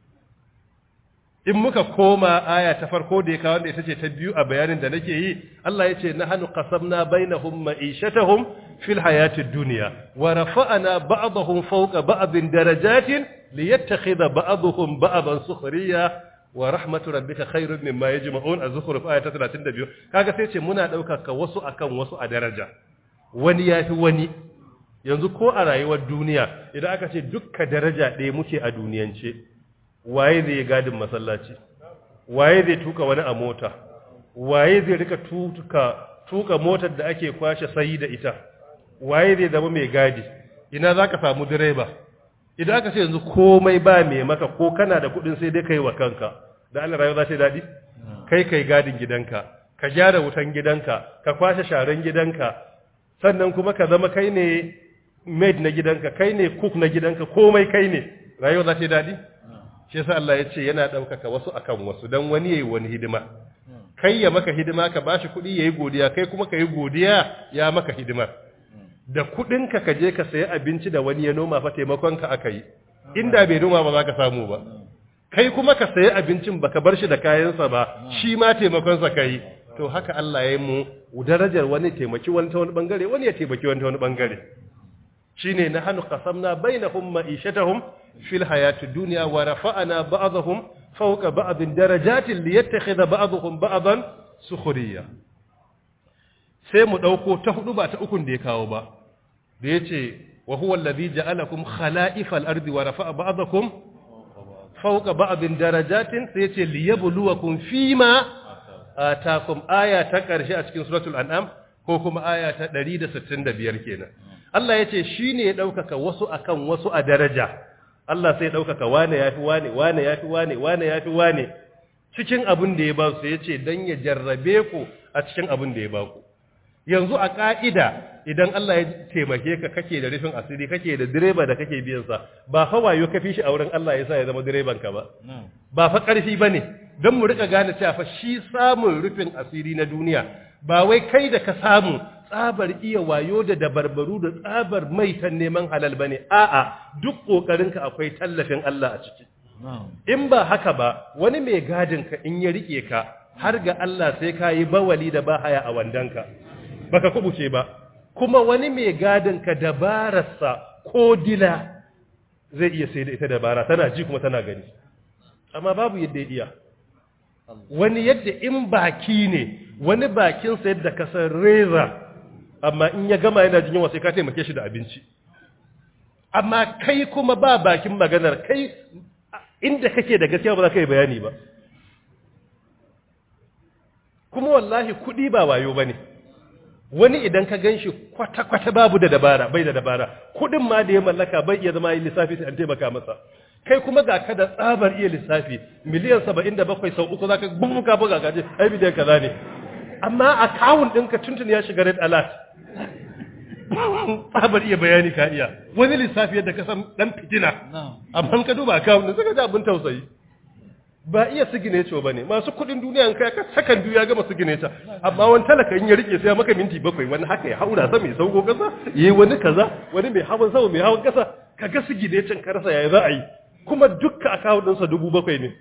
in muka koma aya ta farko da ya kawo da ita ce ta biyu a bayanin da nake yi Allah ya ce nahnu qasamna bainahum ma'ishatahum fil hayatid dunya wa rafa'na ba'dahum fawqa ba'din darajatin liyattakhidha ba'dahum ba'dan sukhriya wa rahmatu rabbika khairun mimma yajma'un az-zukhruf aya ta talatin da biyu kaga sai ce muna dauka ka wasu akan wasu a daraja wani yafi wani yanzu ko a rayuwar duniya idan aka ce dukkan daraja ɗaya muke a duniyance waye zai gadin masallaci waye zai tuka wani a mota waye zai rika tuka tuka motar da ake kwashe sayi da ita waye zai zama mai gadi ina zaka samu direba idan aka ce yanzu komai ba mai maka ko kana da kudin sai dai kai wa kanka da Allah rayuwa za ta dadi kai kai gadin gidanka ka gyara wutan gidanka ka kwashe sharan gidanka sannan kuma ka zama kai ne maid na gidanka kai ne cook na gidanka komai kai ne rayuwa za ta yi daɗi shi yasa Allah ya ce yana ɗaukaka wasu akan wasu don wani yayi wani hidima kai ya maka hidima ka bashi kuɗi yayi godiya kai kuma ka yi godiya ya maka hidima da kuɗinka ka je ka sayi abinci da wani ya noma fa taimakon ka aka yi inda bai noma ba za ka samu ba kai kuma ka sayi abincin baka bar shi da kayansa ba shi ma taimakon sa kai to haka Allah ya yi mu darajar wani taimaki wani ta wani bangare wani ya taimaki wani ta wani bangare shine nahnu qasamna bainahum ma'ishatahum fil hayati dunya wa rafa'na ba'dahum fawqa ba'din darajatin liyattakhidha ba'dahum ba'dan sukhriya sai mu dauko ta hudu ba ta ukun da ya kawo ba da yace wa huwa alladhi ja'alakum khala'ifal ardi wa rafa'a ba'dakum fawqa ba'din darajatin sai yace liyabluwakum fima atakum aya ta karshe a cikin suratul an'am ko kuma aya ta ɗari da sittin da biyar kenan Allah ya ce shi ne ya ɗaukaka wasu akan wasu a daraja Allah sai ya ɗaukaka wane ya fi wane wane ya fi wane wane ya fi wane cikin abin da ya ba su ya ce don ya jarrabe ku a cikin abin da ya ba ku yanzu a ƙa'ida idan Allah ya taimake ka kake da rufin asiri kake da direba da kake biyansa ba fa wayo ka fi shi a wurin Allah ya sa ya zama direban ka ba ba fa ƙarfi ba ne don mu riƙa gane cewa fa shi samun rufin asiri na duniya ba wai kai da ka samu tsabar iya wayo da dabarbaru da tsabar maitan neman halal bane a'a duk kokarinka akwai tallafin Allah a ciki in ba haka ba wani mai gadin ka in ya rike ka har ga Allah sai ka yi bawali da bahaya a wandanka baka kubuce ba kuma wani mai gadin ka dabararsa ko dila zai iya sai da ita dabara tana ji kuma tana gani amma babu yadda ya iya wani yadda in baki ne wani bakinsa yadda kasar reza amma in ya gama yana jin yawa sai ka taimake shi da abinci amma kai kuma ba bakin maganar kai inda kake da gaskiya ba za ka yi bayani ba kuma wallahi kuɗi ba wayo ba ne wani idan ka gan shi kwata-kwata babu da dabara bai da dabara kuɗin ma da ya mallaka bai iya zama yi lissafi sai an taimaka masa kai kuma ga ka da tsabar iya lissafi miliyan saba'in da bakwai sau uku za ka bumbuka buga gaje ai bidiyan kaza ne amma akawun ɗinka tuntun ya shiga red alert tsabar iya bayani ka iya wani lissafi yadda ka san ɗan fitina amma ka duba akawun ɗin suka ji abin tausayi ba iya signature ba ne masu kuɗin duniya in kai ka sakan ya gama signature amma wani talaka in ya rike sai maka minti bakwai wani haka ya haura sa mai sauko kasa yayi wani kaza wani mai hawan sama mai hawan kasa kaga signature ka rasa yaya za a yi kuma dukka akawun ɗinsa dubu bakwai ne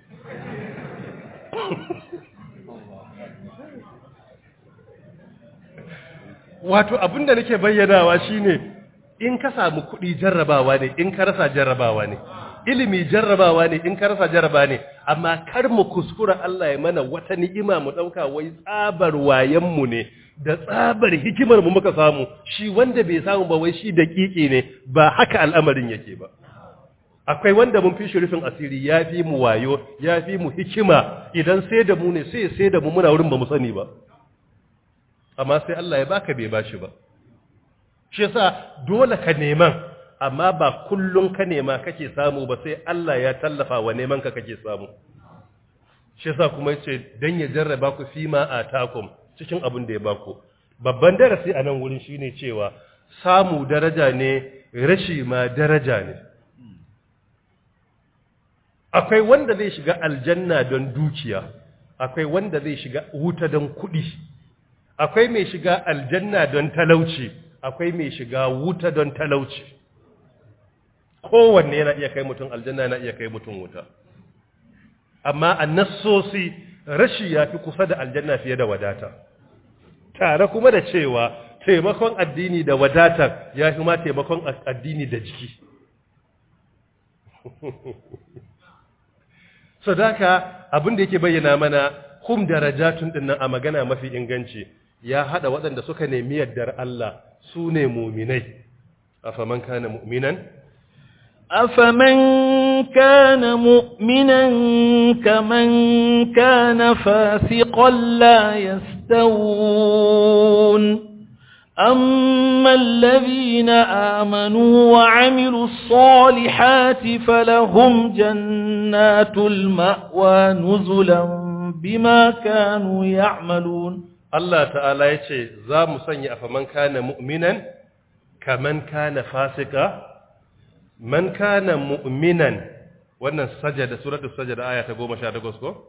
wato abinda nake bayyanawa shine in ka samu kuɗi jarrabawa ne in ka rasa jarrabawa ne ilimi jarrabawa ne in ka rasa jarraba ne amma kar mu kuskura Allah ya mana wata ni'ima mu dauka wai tsabar wayan mu ne da tsabar hikimar mu muka samu shi wanda bai samu ba wai shi daƙiƙi ne ba haka al'amarin yake ba akwai wanda mun fi shirifin asiri ya fi mu wayo ya fi mu hikima idan sai da mu ne sai sai da mu muna wurin ba mu sani ba amma sai Allah ya baka bai bashi ba shi yasa dole ka neman amma ba kullun ka nema kake samu ba sai Allah ya tallafa wa neman ka kake samu shi yasa kuma yace dan ya jarraba ku fima atakum cikin abin da ya baku babban darasi a nan wurin shine cewa samu daraja ne rashi ma daraja ne akwai wanda zai shiga aljanna don dukiya akwai wanda zai shiga wuta don kuɗi akwai mai shiga aljanna don talauci akwai mai shiga wuta don talauci kowanne yana iya kai mutum aljanna yana iya kai mutum wuta amma annassosi rashi ya fi kusa da aljanna fiye da wadata tare kuma da cewa taimakon addini da wadatar ya fi ma taimakon addini da jiki sadaka abin da yake bayyana mana hum darajatun dinnan a magana mafi inganci ya hada waɗanda suka nemi yardar Allah su ne mu'minai afaman kana mu'minan أفمن كان مؤمنا كمن كان فاسقا لا يستوون أما الذين آمنوا وعملوا الصالحات فلهم جنات المأوى نزلا بما كانوا يعملون Allah ta'ala ya ce za mu sanya afaman kana mu'minan kaman kana fasika man kana mu'minan wannan sajada suratul sajada aya ta goma sha takwas ko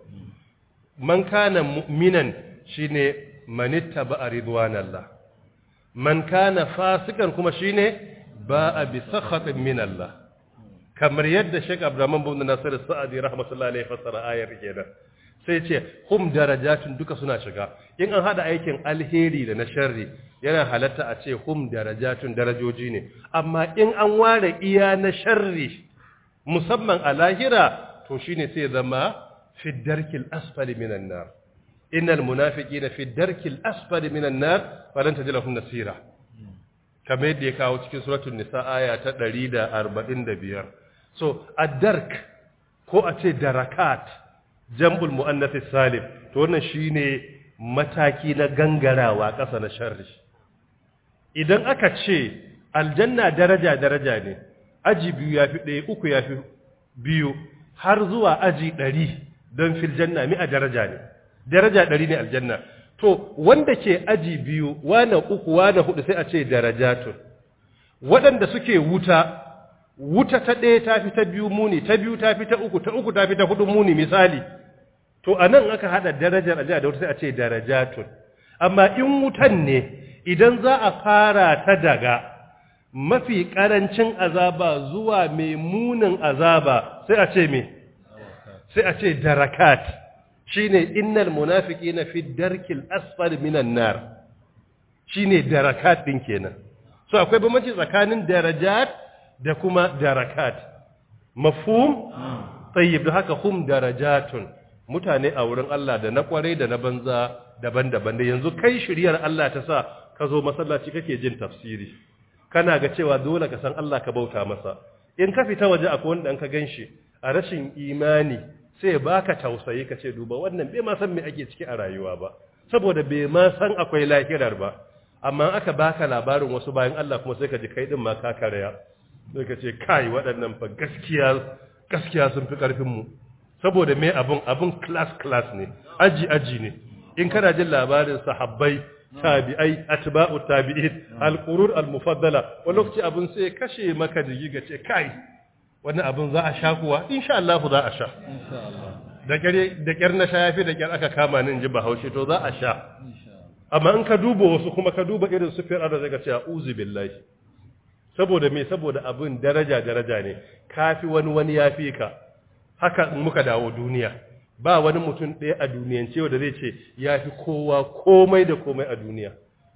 man kana mu'minan shine manittaba ridwanallah man kana fasikan kuma shine ba'a bi sakhatin min Allah kamar yadda Sheikh Abdurrahman bin Nasir Sa'di rahmatullahi alayhi fassara ayar kenan sai ce hum darajatun duka suna shiga in an hada aikin alheri da na sharri yana halatta a ce hum darajatun darajoji ne amma in an ware iya na sharri musamman a lahira to shine sai zama fi darkil asfali minan nar innal munafiqina fi darkil asfali minan nar falan tajid lahum nasira kamar yadda ya kawo cikin suratul nisa aya ta ɗari da arba'in da biyar so ad-dark ko a ce darakat jam'ul muannath salim to wannan shine mataki na gangarawa ƙasa na sharri idan aka ce aljanna daraja daraja ne aji biyu yafi ɗaya uku yafi biyu har zuwa aji ɗari don fil janna mi a daraja ne daraja ɗari ne aljanna to wanda ke aji biyu wane uku wane hudu sai a ce darajatun waɗanda suke wuta wuta ta ɗaya ta fi ta biyu muni ta biyu ta fi ta uku ta uku ta fi ta hudu muni misali to anan aka hada darajar aljanna da wata sai a ce darajatun amma in wutan ne idan za a fara ta daga mafi karancin azaba zuwa mai munin azaba sai a ce me sai a ce darakat shine innal munafiqina fi darkil asfali minan nar shine darakat din kenan so akwai bambanci tsakanin darajat da kuma darakat mafhum tayyib da haka hum darajatun mutane a wurin Allah da na kware da na banza daban-daban da yanzu kai shiriyar Allah ta sa ka zo masallaci kake jin tafsiri kana ga cewa dole ka san Allah ka bauta masa in ka fita waje akwai wanda an ka ganshi a rashin imani sai baka tausayi ka ce duba wannan bai ma san me ake ciki a rayuwa ba saboda bai ma san akwai lahirar ba amma aka baka labarin wasu bayan Allah kuma sai ka ji kai din ma ka karaya sai ka ce kai waɗannan fa gaskiya gaskiya sun fi karfin mu saboda me abun abun class class ne aji aji ne in kana jin labarin sahabbai tabi'ai atba'u tabi'in al-qurur al-mufaddala wani lokaci abun sai kashe maka jigi ga ce kai wannan abun za a sha kuwa insha Allah za a sha insha Allah da kare da kyar na sha yafi da kyar aka kama ni in ji Bahaushe to za a sha amma in ka duba wasu kuma ka duba irin su fir'auna zai ga ce a'udhu billahi saboda me saboda abun daraja daraja ne kafi wani wani yafi ka haka muka dawo duniya ba wani mutum ɗaya a duniyance wanda zai ce ya fi kowa komai da komai a duniya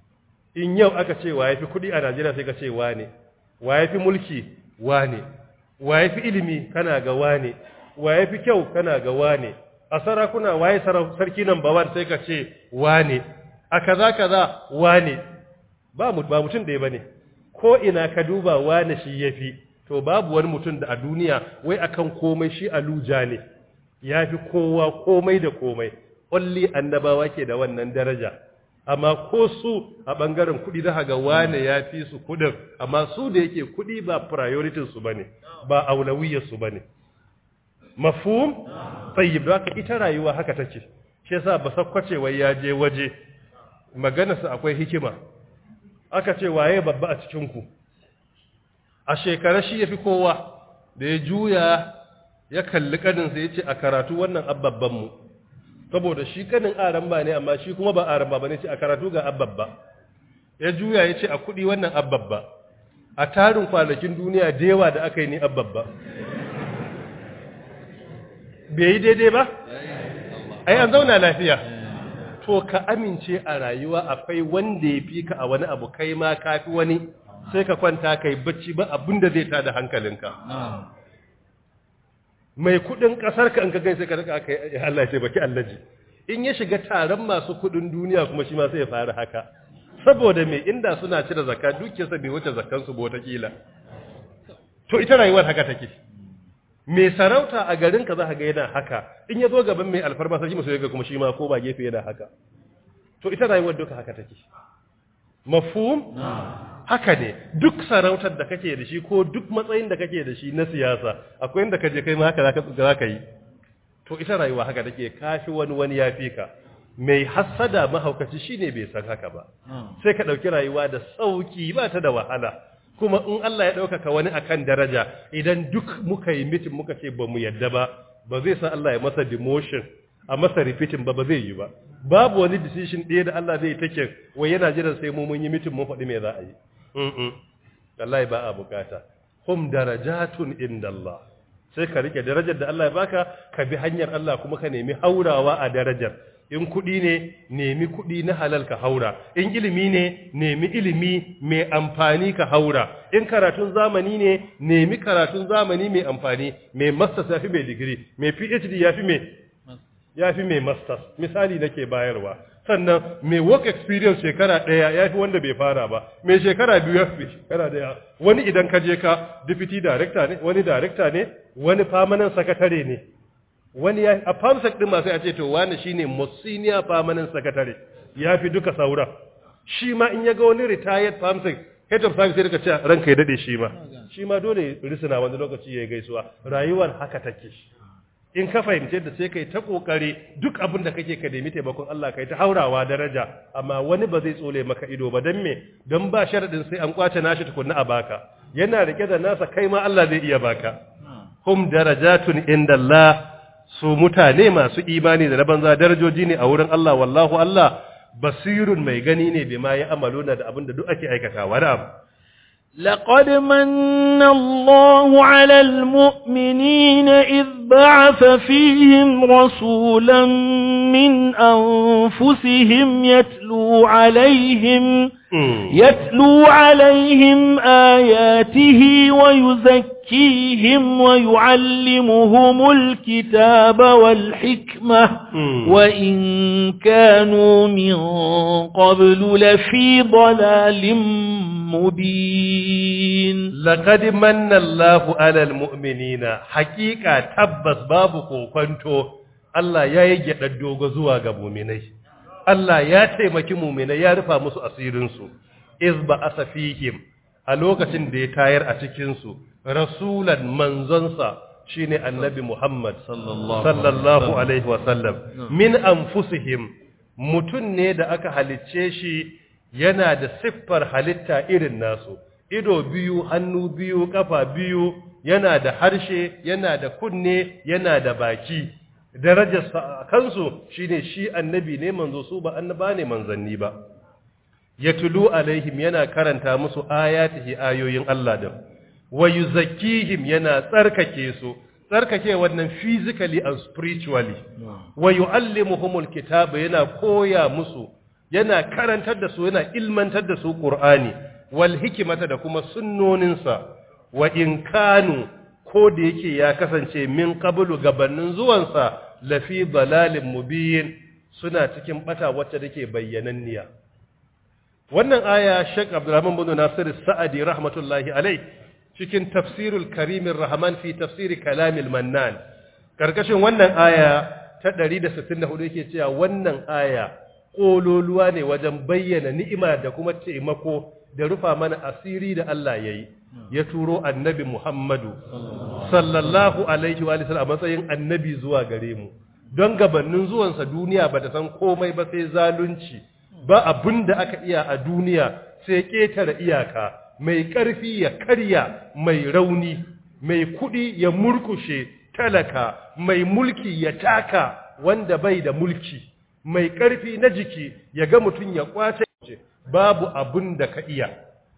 in yau aka ce wa ya fi kuɗi a Najeriya sai ka ce wane wa ya fi mulki wane wa ya fi ilimi kana ga wane wa ya fi kyau kana ga wane a sarakuna waye sarki nan bawan sai ka ce wane a kaza kaza wane ba mutum ɗaya ba ne ko ina ka duba wane shi ya fi to babu wani mutum da a duniya wai akan komai shi aluja ne ya fi kowa komai da komai only annabawa ke da wannan daraja amma ko su a ɓangaren kuɗi za ga wane ya fi su kuɗin amma su da yake kuɗi ba prioritinsu ba ne ba aulawiyarsu ba ne mafhum tayyib da haka ita rayuwa haka take shi yasa ba sakwace wai ya je waje maganarsa akwai hikima aka ce waye babba a cikin ku a shekara shi yafi kowa da ya juya ya kalli kanin sa yace a karatu wannan abbabban mu saboda shi kanin aramba ne amma shi kuma ba aramba bane ce a karatu ga abbabba ya juya yace a kudi wannan abbabba a tarin kwanakin duniya da yawa da aka yi ni abbabba bai yi daidai ba ai an zauna lafiya to ka amince a rayuwa akwai wanda ya fi ka a wani abu kai ma kafi wani sai ka kwanta kai bacci ba abinda zai tada hankalinka mai kudin kasar ka in ka gani sai ka rika kai Allah ya ce baki allaji in ya shiga taron masu kudin duniya kuma shi ma sai ya fara haka saboda me inda suna cire zakka dukiyarsa bai wuce zakkan su ba wata kila to ita rayuwar haka take mai sarauta a garin ka za ka ga yana haka in ya zo gaban mai alfarma sai musu yaga kuma shi ma ko ba gefe yana haka to ita rayuwar duka haka take mafhum haka ne duk sarautar da kake da shi ko duk matsayin da kake da shi na siyasa akwai inda kaje kai ma haka zaka zaka yi to ita rayuwa haka take kafi wani wani yafi ka mai hassada mahaukaci shine bai san haka ba sai ka dauki rayuwa da sauki ba ta da wahala kuma in Allah ya ɗaukaka wani akan daraja idan duk muka yi mitin muka ce ba mu yadda ba ba zai sa Allah ya masa demotion a masa repeating ba ba zai yi ba babu wani decision ɗaya da Allah zai take wai yana jiran sai mu mun yi mitin mun faɗi me za a yi mm wallahi ba a bukata hum darajatun indallah sai ka rike darajar da Allah ya baka ka bi hanyar Allah kuma ka nemi haurawa a darajar in kuɗi ne nemi kuɗi na halal ka haura in ilimi ne nemi ilimi mai amfani ka haura in karatun zamani ne nemi karatun zamani mai amfani mai masters yafi mai digiri mai phd yafi mai yafi mai masters misali nake bayarwa sannan mai work experience shekara ɗaya yafi wanda bai fara ba mai shekara biyu yafi shekara ɗaya wani idan ka je ka deputy director ne wani director ne wani permanent secretary ne wani ya a famsek din ma sai a ce to wani shine most senior permanent secretary ya fi duka saura shi ma in ya ga wani retired famsek head of service sai ka ce ranka ya dade shi ma shi ma dole risina wani lokaci ya gaisuwa rayuwar haka take in ka fahimce da sai kai ta kokari duk abin da kake ka nemi taimakon Allah kai ta haurawa daraja amma wani ba zai tsole maka ido ba dan me dan ba sharadin sai an kwace nashi tukunna a baka yana rike da nasa kai ma Allah zai iya baka hum darajatun indallah su mutane masu imani da na banza darajoji ne a wurin Allah wallahu Allah basirun mai gani ne bima ya amaluna da abinda duk ake aikatawa da abu لقد من الله على المؤمنين إذ بعث فيهم رسولا من أنفسهم يتلو عليهم يتلو عليهم آياته ويزكيهم ويعلمهم الكتاب والحكمة وإن كانوا من قبل لفي ضلال مبين لقد من الله على المؤمنين حقيقة تبس بابكو كنتو الله يا يجد الدوغ زواغ مؤمنين Allah ya taimaki mu'minai ya rufa musu asirinsu iz ba'asa fihim a lokacin da ya tayar a cikin su rasulan manzonsa shine annabi Muhammad sallallahu alaihi wasallam min anfusihim mutun ne da aka halicce shi yana da siffar halitta irin nasu ido biyu hannu biyu kafa biyu yana da harshe yana da kunne yana da baki darajarsa a kansu shine shi annabi ne manzo su ba annaba ne manzanni ba yatlu alaihim yana karanta musu ayatihi ayoyin Allah da wa yuzakkihim yana tsarkake su tsarkake wannan physically and spiritually wa yuallimuhumul kitaba yana koya musu yana karantar da su yana ilmantar da su Qur'ani wal hikmata da kuma sunnoninsa wa in kanu ko da yake ya kasance min qablu gabanin zuwansa lafi dalalin mubin suna cikin bata wacce take bayyananniya wannan aya Sheikh Abdurrahman bin Nasir Sa'di rahmatullahi alai cikin tafsirul Karimir Rahman fi tafsiri kalamil Mannan karkashin wannan aya ta ɗari da sittin da hudu yake cewa wannan aya kololuwa ne wajen bayyana ni'ima da kuma taimako da rufa mana asiri da Allah yayi ya turo annabi Muhammadu sallallahu alaihi wa sallam a matsayin annabi zuwa gare mu don gabanin zuwansa duniya ba ta san komai ba sai zalunci ba abin da aka iya a duniya sai ketare iyaka mai ƙarfi ya karya mai rauni mai kuɗi ya murkushe talaka mai mulki ya taka wanda bai da mulki mai ƙarfi na jiki ya ga mutum ya kwace babu abin da ka iya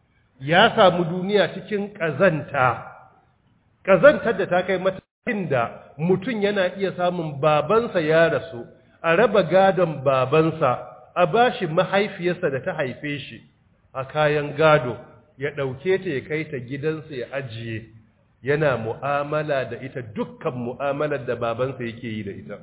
ya samu duniya cikin ƙazanta ƙazantar da ta kai matakin da mutum yana iya samun babansa ya rasu a raba gadon babansa a bashi mahaifiyarsa da ta haife shi a kayan gado ya ɗauke ta ya kai ta gidansa ya ajiye yana mu'amala da ita dukkan mu'amalar da babansa yake yi da ita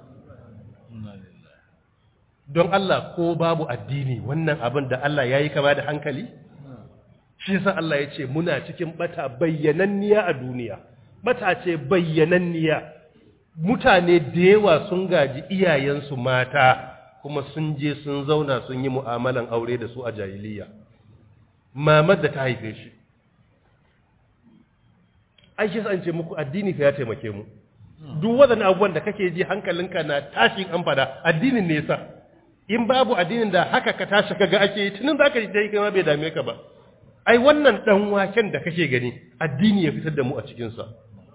don Allah ko babu addini wannan abin da Allah ya yi kama da hankali shi yasa Allah ya ce muna cikin bata bayyananniya a duniya bata ce bayyananniya mutane da yawa sun gaji iyayensu mata kuma sun je sun zauna sun yi mu'amalan aure da su a jahiliya mamar da ta haife shi ai shi an ce muku addini fa ya taimake mu duk waɗannan abubuwan da kake ji hankalinka na tashin an fada addinin ne yasa in babu addinin da haka ka tashi kaga ake yi tunin zaka ji dai kai bai dame ka ba ai wannan dan waken da kake gani addini ya fitar da mu a cikin sa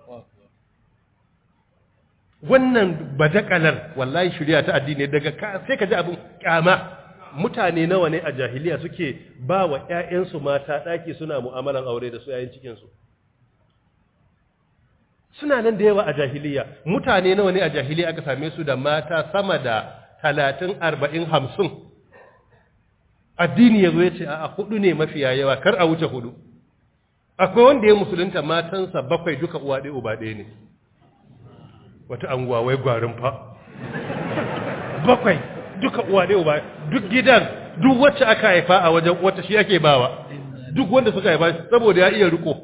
wannan badakalar wallahi shari'a ta addini daga ka sai ka ji abin kyama mutane nawa ne a jahiliya suke ba wa ƴaƴansu mata daki suna mu'amalan aure da su yayin cikin su suna nan da yawa a jahiliya mutane nawa ne a jahiliya aka same su da mata sama da talatin arba'in hamsin addini ya zo ya ce a hudu ne mafiya yawa kar a wuce hudu akwai wanda ya musulunta matansa bakwai duka uwa ɗaya uba ɗaya ne wata anguwa wai gwarin fa bakwai duka uwa ɗaya uba duk gidan duk wacce aka haifa a wajen wata shi ake bawa duk wanda suka haifa saboda ya iya riko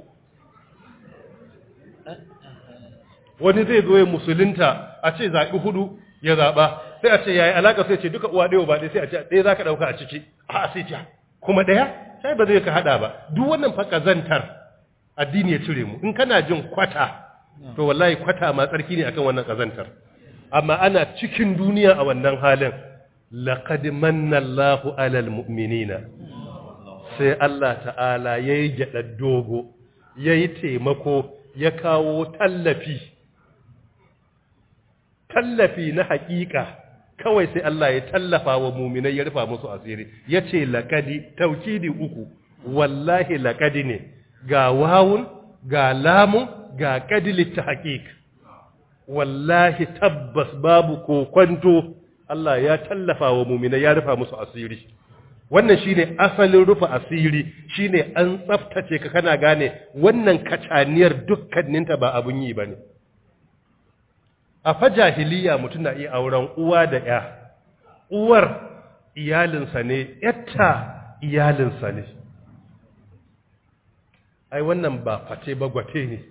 wani zai zo ya musulunta a ce zaɓi hudu ya zaɓa sai a ce yayi alaka sai ce duka uwa ɗaya ba ɗaya sai a ce ɗaya zaka ɗauka a ciki a sai ce kuma ɗaya sai ba zai ka haɗa ba duk wannan fa kazantar addini ya cire mu in kana jin kwata to wallahi kwata ma tsarki ne akan wannan kazantar amma ana cikin duniya a wannan halin laqad manna Allahu alal mu'minina sai Allah ta'ala yayi gyaɗa dogo yayi taimako ya kawo tallafi tallafi na hakika kawai sai Allah ya tallafa wa mu'minai ya rufa musu asiri yace laqadi taukidi uku wallahi laqadi ne ga wawun ga lamun ga qadil tahqiq wallahi tabbas babu kokwanto Allah ya tallafa wa mu'minai ya rufa musu asiri wannan shine asalin rufa asiri shine an tsaftace ka kana gane wannan kacaniyar dukkaninta ba abun yi bane a fa jahiliya mutum na iya auren uwa da ya uwar iyalinsa ne yatta iyalinsa ne ai wannan ba face ba gwate ne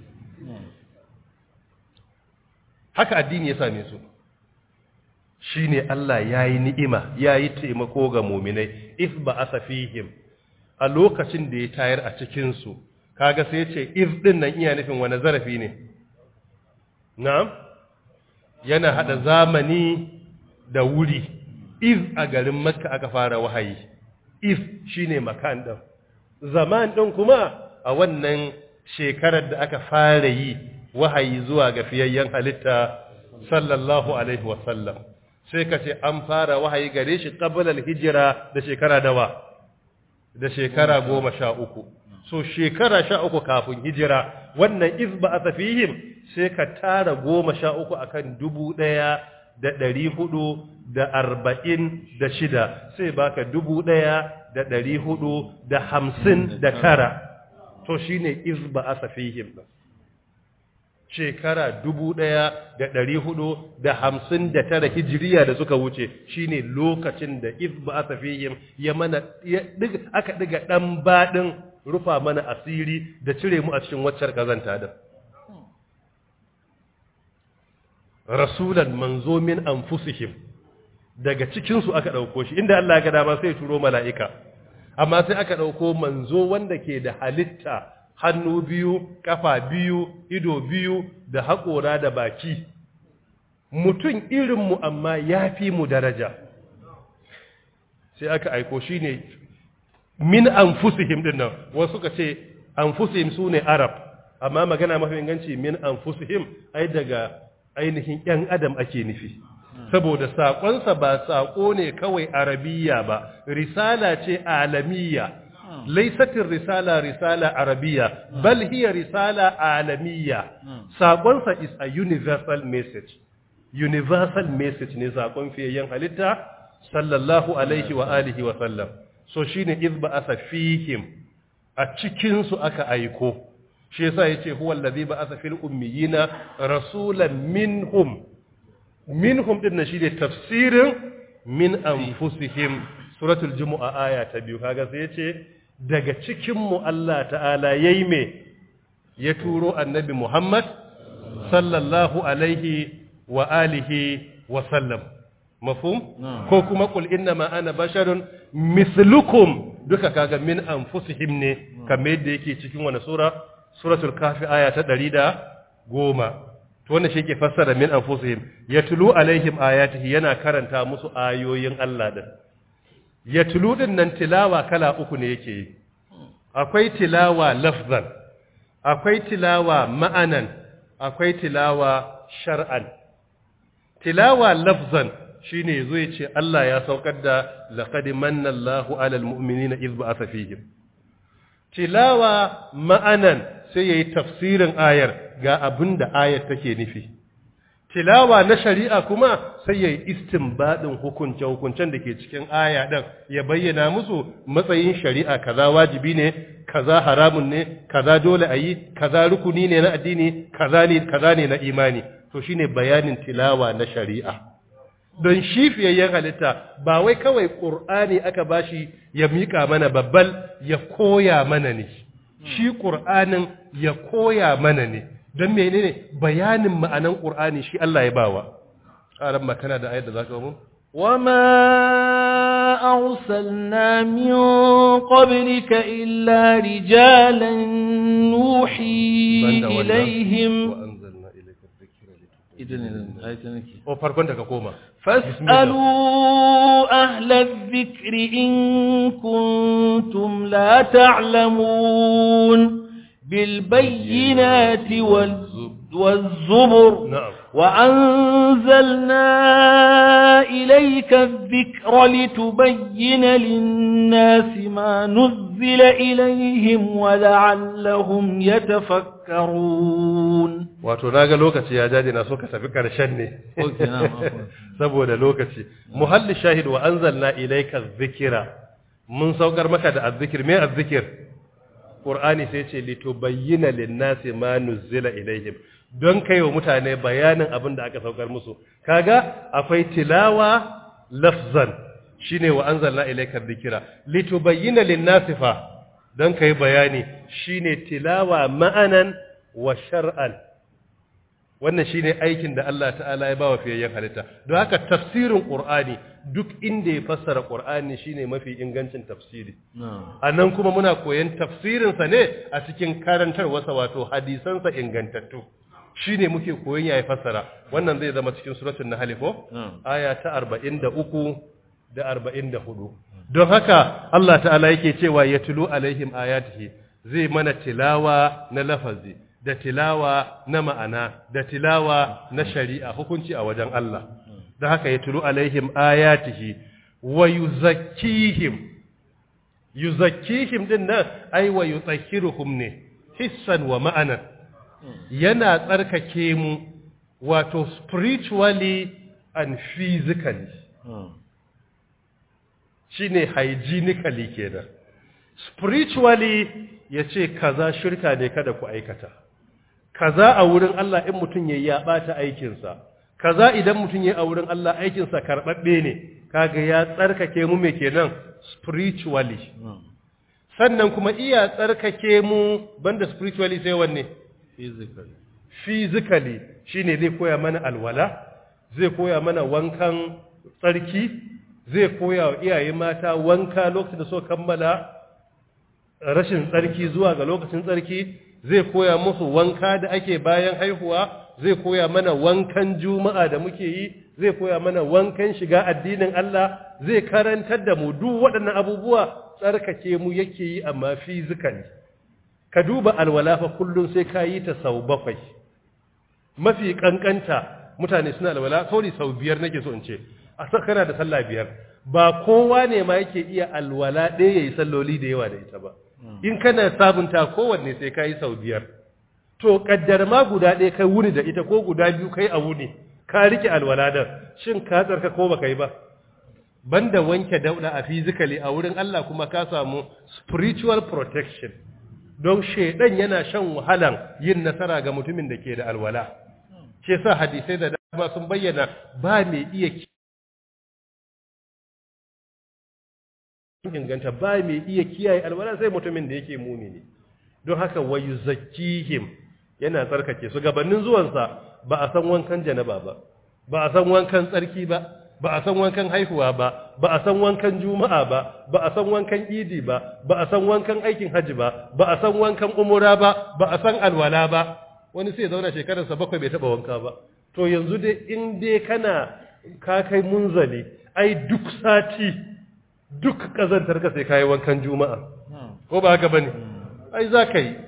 haka addini ya same su shine Allah yayi ni'ima yayi taimako ga mu'minai if ba asafihim a lokacin da ya tayar a cikin su kaga sai ya ce if din nan iya nufin wani zarafi ne na'am yana hada zamani da wuri if a garin makka aka fara wahayi if shine makan din zaman din kuma a wannan shekarar da aka fara yi wahayi zuwa ga fiyayyen halitta sallallahu alaihi wasallam sai ka ce an fara wahayi gare shi qabla al-hijra da shekara dawa da shekara goma sha uku so shekara sha uku kafin hijira wannan iz ba asafihim sai ka tara goma sha uku akan dubu ɗaya da ɗari hudu da arba'in da shida sai baka dubu ɗaya da ɗari hudu da hamsin da tara to shine iz ba asafihim shekara dubu ɗaya da ɗari hudu da hamsin da tara hijiriya da suka wuce shine lokacin da iz ba asafihim ya mana aka diga ɗan baɗin rufa mana asiri da cire mu a cikin waccar kazanta da rasulan manzo min anfusihim daga cikin su aka dauko shi inda Allah ya ga dama sai turo mala'ika amma sai aka dauko manzo wanda ke da halitta hannu biyu kafa biyu ido biyu da haƙora da baki mutum irin mu amma yafi mu daraja sai aka aiko shi ne min anfusihim din nan wasu ka ce anfusihim sune arab amma magana mafi inganci min anfusihim ai daga ainihin ‘yan adam ake nufi, saboda saƙonsa ba saƙo ne kawai arabiya ba, risala ce alamiya, laisatin risala risala arabiya, bal hiya risala alamiya, saƙonsa is a universal message, universal message ne saƙon fiyayyen halitta, sallallahu alaihi wa alihi wa sallam, so shi ne izba asa fihim, a cikinsu aka aiko. shi yasa yace huwa allazi ba'atha fil ummiyina rasulan minhum minhum din shi ne tafsirin min anfusihim suratul jumu'a aya ta biyu kaga sai yace daga cikin mu Allah ta'ala yayi me ya turo annabi Muhammad sallallahu alaihi wa alihi wa sallam mafhum ko kuma qul inna ma ana basharun mislukum duka kaga min anfusihim ne kamar yadda yake cikin wannan sura suratul kafi aya ta ɗari da goma to wannan shi ke fassara min anfusihim yatlu alaihim ayatihi yana karanta musu ayoyin Allah din yatlu din nan tilawa kala uku ne yake yi akwai tilawa lafzan akwai tilawa ma'anan akwai tilawa shar'an tilawa lafzan shine yazo yace Allah ya saukar da laqad manna Allahu 'alal mu'minina idh ba'atha fihim tilawa ma'anan sai yayi tafsirin ayar ga abinda ayar take nufi tilawa na shari'a kuma sai yayi istinbadin hukunce hukuncen da ke cikin aya din ya bayyana musu matsayin shari'a kaza wajibi ne kaza haramun ne kaza dole ayi kaza rukuni ne na addini kaza ne kaza ne na imani to shine bayanin tilawa na shari'a don shi fiyayyen halitta ba wai kawai qur'ani aka bashi ya mika mana babbal ya koya mana ne shi qur'anin ya koya mana ne don menene bayanin ma'anan qur'ani shi Allah ya bawa aran makana da ayat da zaka mu wama arsalna min qablika illa rijalan nuhi ilaihim idan ayatan ki o farkon daga koma fasalu ahla adh-dhikri in kuntum la ta'lamun bil bayyinati wal والزبر نعم وأنزلنا إليك الذكر لتبين للناس ما نزل إليهم ولعلهم يتفكرون wato naga lokaci ya jaje na so ka tafi karshen ne saboda lokaci muhalli shahid wa anzalna ilayka dhikra mun saukar maka da azzikir me azzikir qur'ani sai ce litubayyana lin-nasi ma nuzila ilayhim don kai wa mutane bayanin abin da aka saukar musu kaga akwai tilawa lafzan shine wa anzalna ilayka dhikra litubayyana lin-nasi fa don kai bayani shine tilawa ma'anan wa shar'an wannan shine aikin da Allah ta'ala ya bawa fiyayyen halitta don haka tafsirin qur'ani duk inda ya fassara qur'ani shine mafi ingancin tafsiri anan kuma muna koyon tafsirin sa ne a cikin karantarwarsa wato hadisan sa ingantattu shine muke koyon ya fassara wannan zai zama cikin suratul nahl ko aya ta arba'in da uku da arba'in da hudu don haka Allah ta'ala yake cewa yatlu alaihim ayatihi zai mana tilawa na lafazi da tilawa na ma'ana da tilawa na shari'a hukunci a wajen Allah da haka yatlu alaihim ayatihi wa yuzakkihim yuzakkihim din nan ai wa yutahhiruhum ne hissan wa ma'anan yana tsarkake mu wato spiritually and physically shine hygienically kenan spiritually yace kaza shirka ne kada ku aikata kaza a wurin Allah in mutun yayi ya bata aikin sa kaza idan mutun yayi a wurin Allah aikin sa karbabbe ne kaga ya tsarkake mu me kenan spiritually sannan kuma iya tsarkake mu banda spiritually sai wanne physically physically shine zai koya mana alwala zai koya mana wankan tsarki zai koya wa iyaye mata wanka lokacin da so kammala rashin tsarki zuwa ga lokacin tsarki zai koya musu wanka da ake bayan haihuwa zai koya mana wankan juma'a da muke yi zai koya mana wankan shiga addinin Allah zai karantar da mu duk waɗannan abubuwa tsarkake mu yake yi amma physically ka duba alwala fa kullun sai ka yi ta sau bakwai mafi kankanta mutane suna alwala sauri sau biyar nake so in ce a sakana da sallah biyar ba kowa ne ma yake iya alwala ɗaya yayi salloli da yawa da ita ba in kana sabunta kowanne sai ka yi sau biyar to kaddar ma guda ɗaya kai wuni da ita ko guda biyu kai a wuni ka rike alwala da shin ka tsarka ko baka yi ba banda wanke dauda a physically a wurin Allah kuma ka samu spiritual protection don shedan yana shan wahalan yin nasara ga mutumin da ke da alwala ce sa hadisai da dama sun bayyana ba mai iya inganta ba mai iya kiyaye alwala sai mutumin da yake mumini don haka wayu zakkihim yana tsarkake su gabanin zuwansa ba a san wankan janaba ba ba a san wankan tsarki ba ba a san wankan haihuwa ba ba a san wankan juma'a ba ba a san wankan idi ba ba a san wankan aikin haji ba ba a san wankan umura ba ba a san alwala ba wani sai ya zauna shekararsa bakwai bai taba wanka ba to yanzu dai in dai kana ka kai munzali ai duk sati duk kazantar ka sai kai wankan juma'a ko ba haka bane ai za ka yi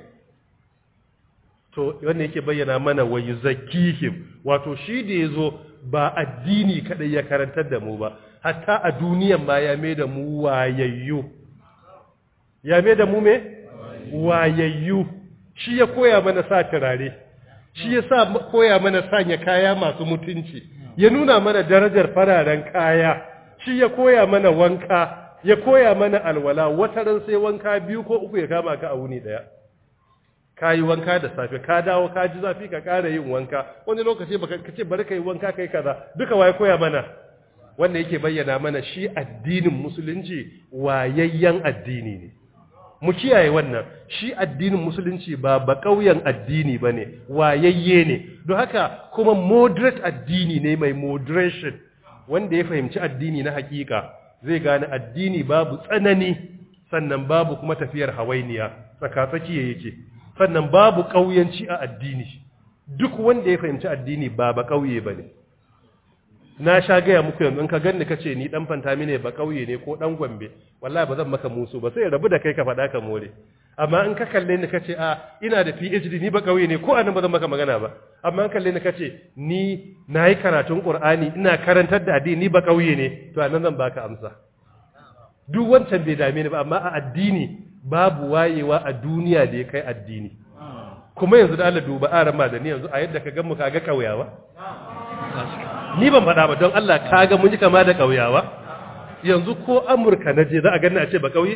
to wanda yake bayyana mana wa yuzakkihim wato shi da yazo ba addini kadai ya karantar da mu ba hatta a duniyan ma ya mai da mu wayayyu ya mai da mu me wayayyu shi ya koya mana sa turare shi ya sa koya mana sanya kaya masu mutunci ya nuna mana darajar fararen kaya shi ya koya mana wanka ya koya mana alwala wataran sai wanka biyu ko uku ya kama ka a wuni daya ka yi wanka da safe ka dawo ka ji zafi ka ƙara yin wanka wani lokaci baka kace bari kai wanka kai kaza duka waye koya mana wanda yake bayyana mana shi addinin musulunci wayayyen addini ne mu kiyaye wannan shi addinin musulunci ba ba kauyen addini bane wayayye ne don haka kuma moderate addini ne mai moderation wanda ya fahimci addini na hakika zai gane addini babu tsanani sannan babu kuma tafiyar hawainiya tsakatsakiye yake sannan babu kauyanci a addini duk wanda ya fahimci addini ba ba kauye bane na sha gaya muku yanzu in ka ganni kace ni dan fantami ne ba kauye ne ko dan gombe wallahi ba zan maka musu ba sai rabu da kai ka faɗa ka more amma in ka kalle ni kace a ina da P H D ni ba kauye ne ko anan ba zan maka magana ba amma in kalle ni kace ni nayi karatun Qur'ani ina karantar da addini ni ba kauye ne to anan zan baka amsa duk wancan bai dame ni ba amma a addini babu wayewa a duniya da ya kai addini kuma yanzu da Allah duba aran ma da ni yanzu a yadda ka ga mu kaga kauyawa ni ban faɗa ba don Allah kaga mun ji kama da kauyawa yanzu ko Amurka naje za a ganni a ce ba kauye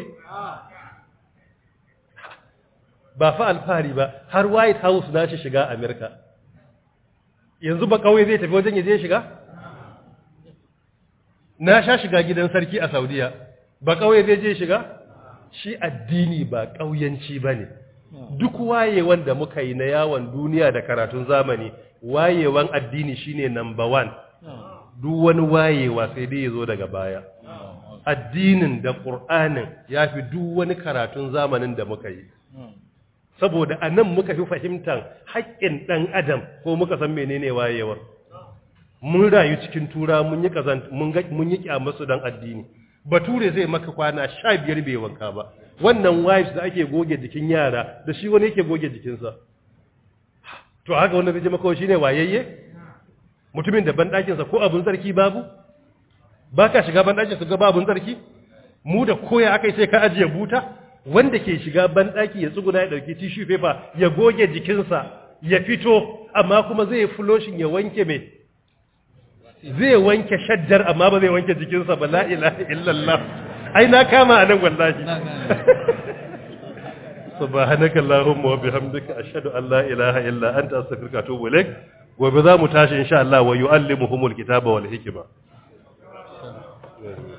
ba fa alfari ba har White House na shi shiga America yanzu ba kauye zai tafi wajen ya je shiga na sha shiga gidan sarki a Saudiya ba kauye zai je shiga shi addini ba kauyanci bane duk wayewan da muka yi na yawon duniya da karatun zamani wayewan addini shine number one duk wani wayewa sai dai yazo daga baya addinin da Qur'anin yafi duk wani karatun zamanin da muka yi saboda anan muka fi fahimtar haƙƙin dan adam ko muka san menene wayewar mun rayu cikin tura mun yi kazan mun ga mun yi kyamarsu dan addini bature zai maka kwana sha biyar bai wanka ba wannan wipes da ake goge jikin yara da shi wani yake goge jikinsa to haka wannan zai je maka shine wayayye mutumin da ban dakin sa ko abun sarki babu baka shiga ban dakin sa ga babun sarki mu da koya akai sai ka ajiye buta wanda ke shiga ban daki ya tsuguna ya dauki tissue paper ya goge jikinsa ya fito amma kuma zai flushing ya wanke me zai wanke shaddar amma ba zai wanke jikinsa ba la ilaha illallah ai na kama anan wallahi subhanaka allahumma wa bihamdika ashhadu an la ilaha illa anta astaghfiruka wa atubu ilaik gobe za mu tashi insha Allah wa yuallimuhumul kitaba wal hikma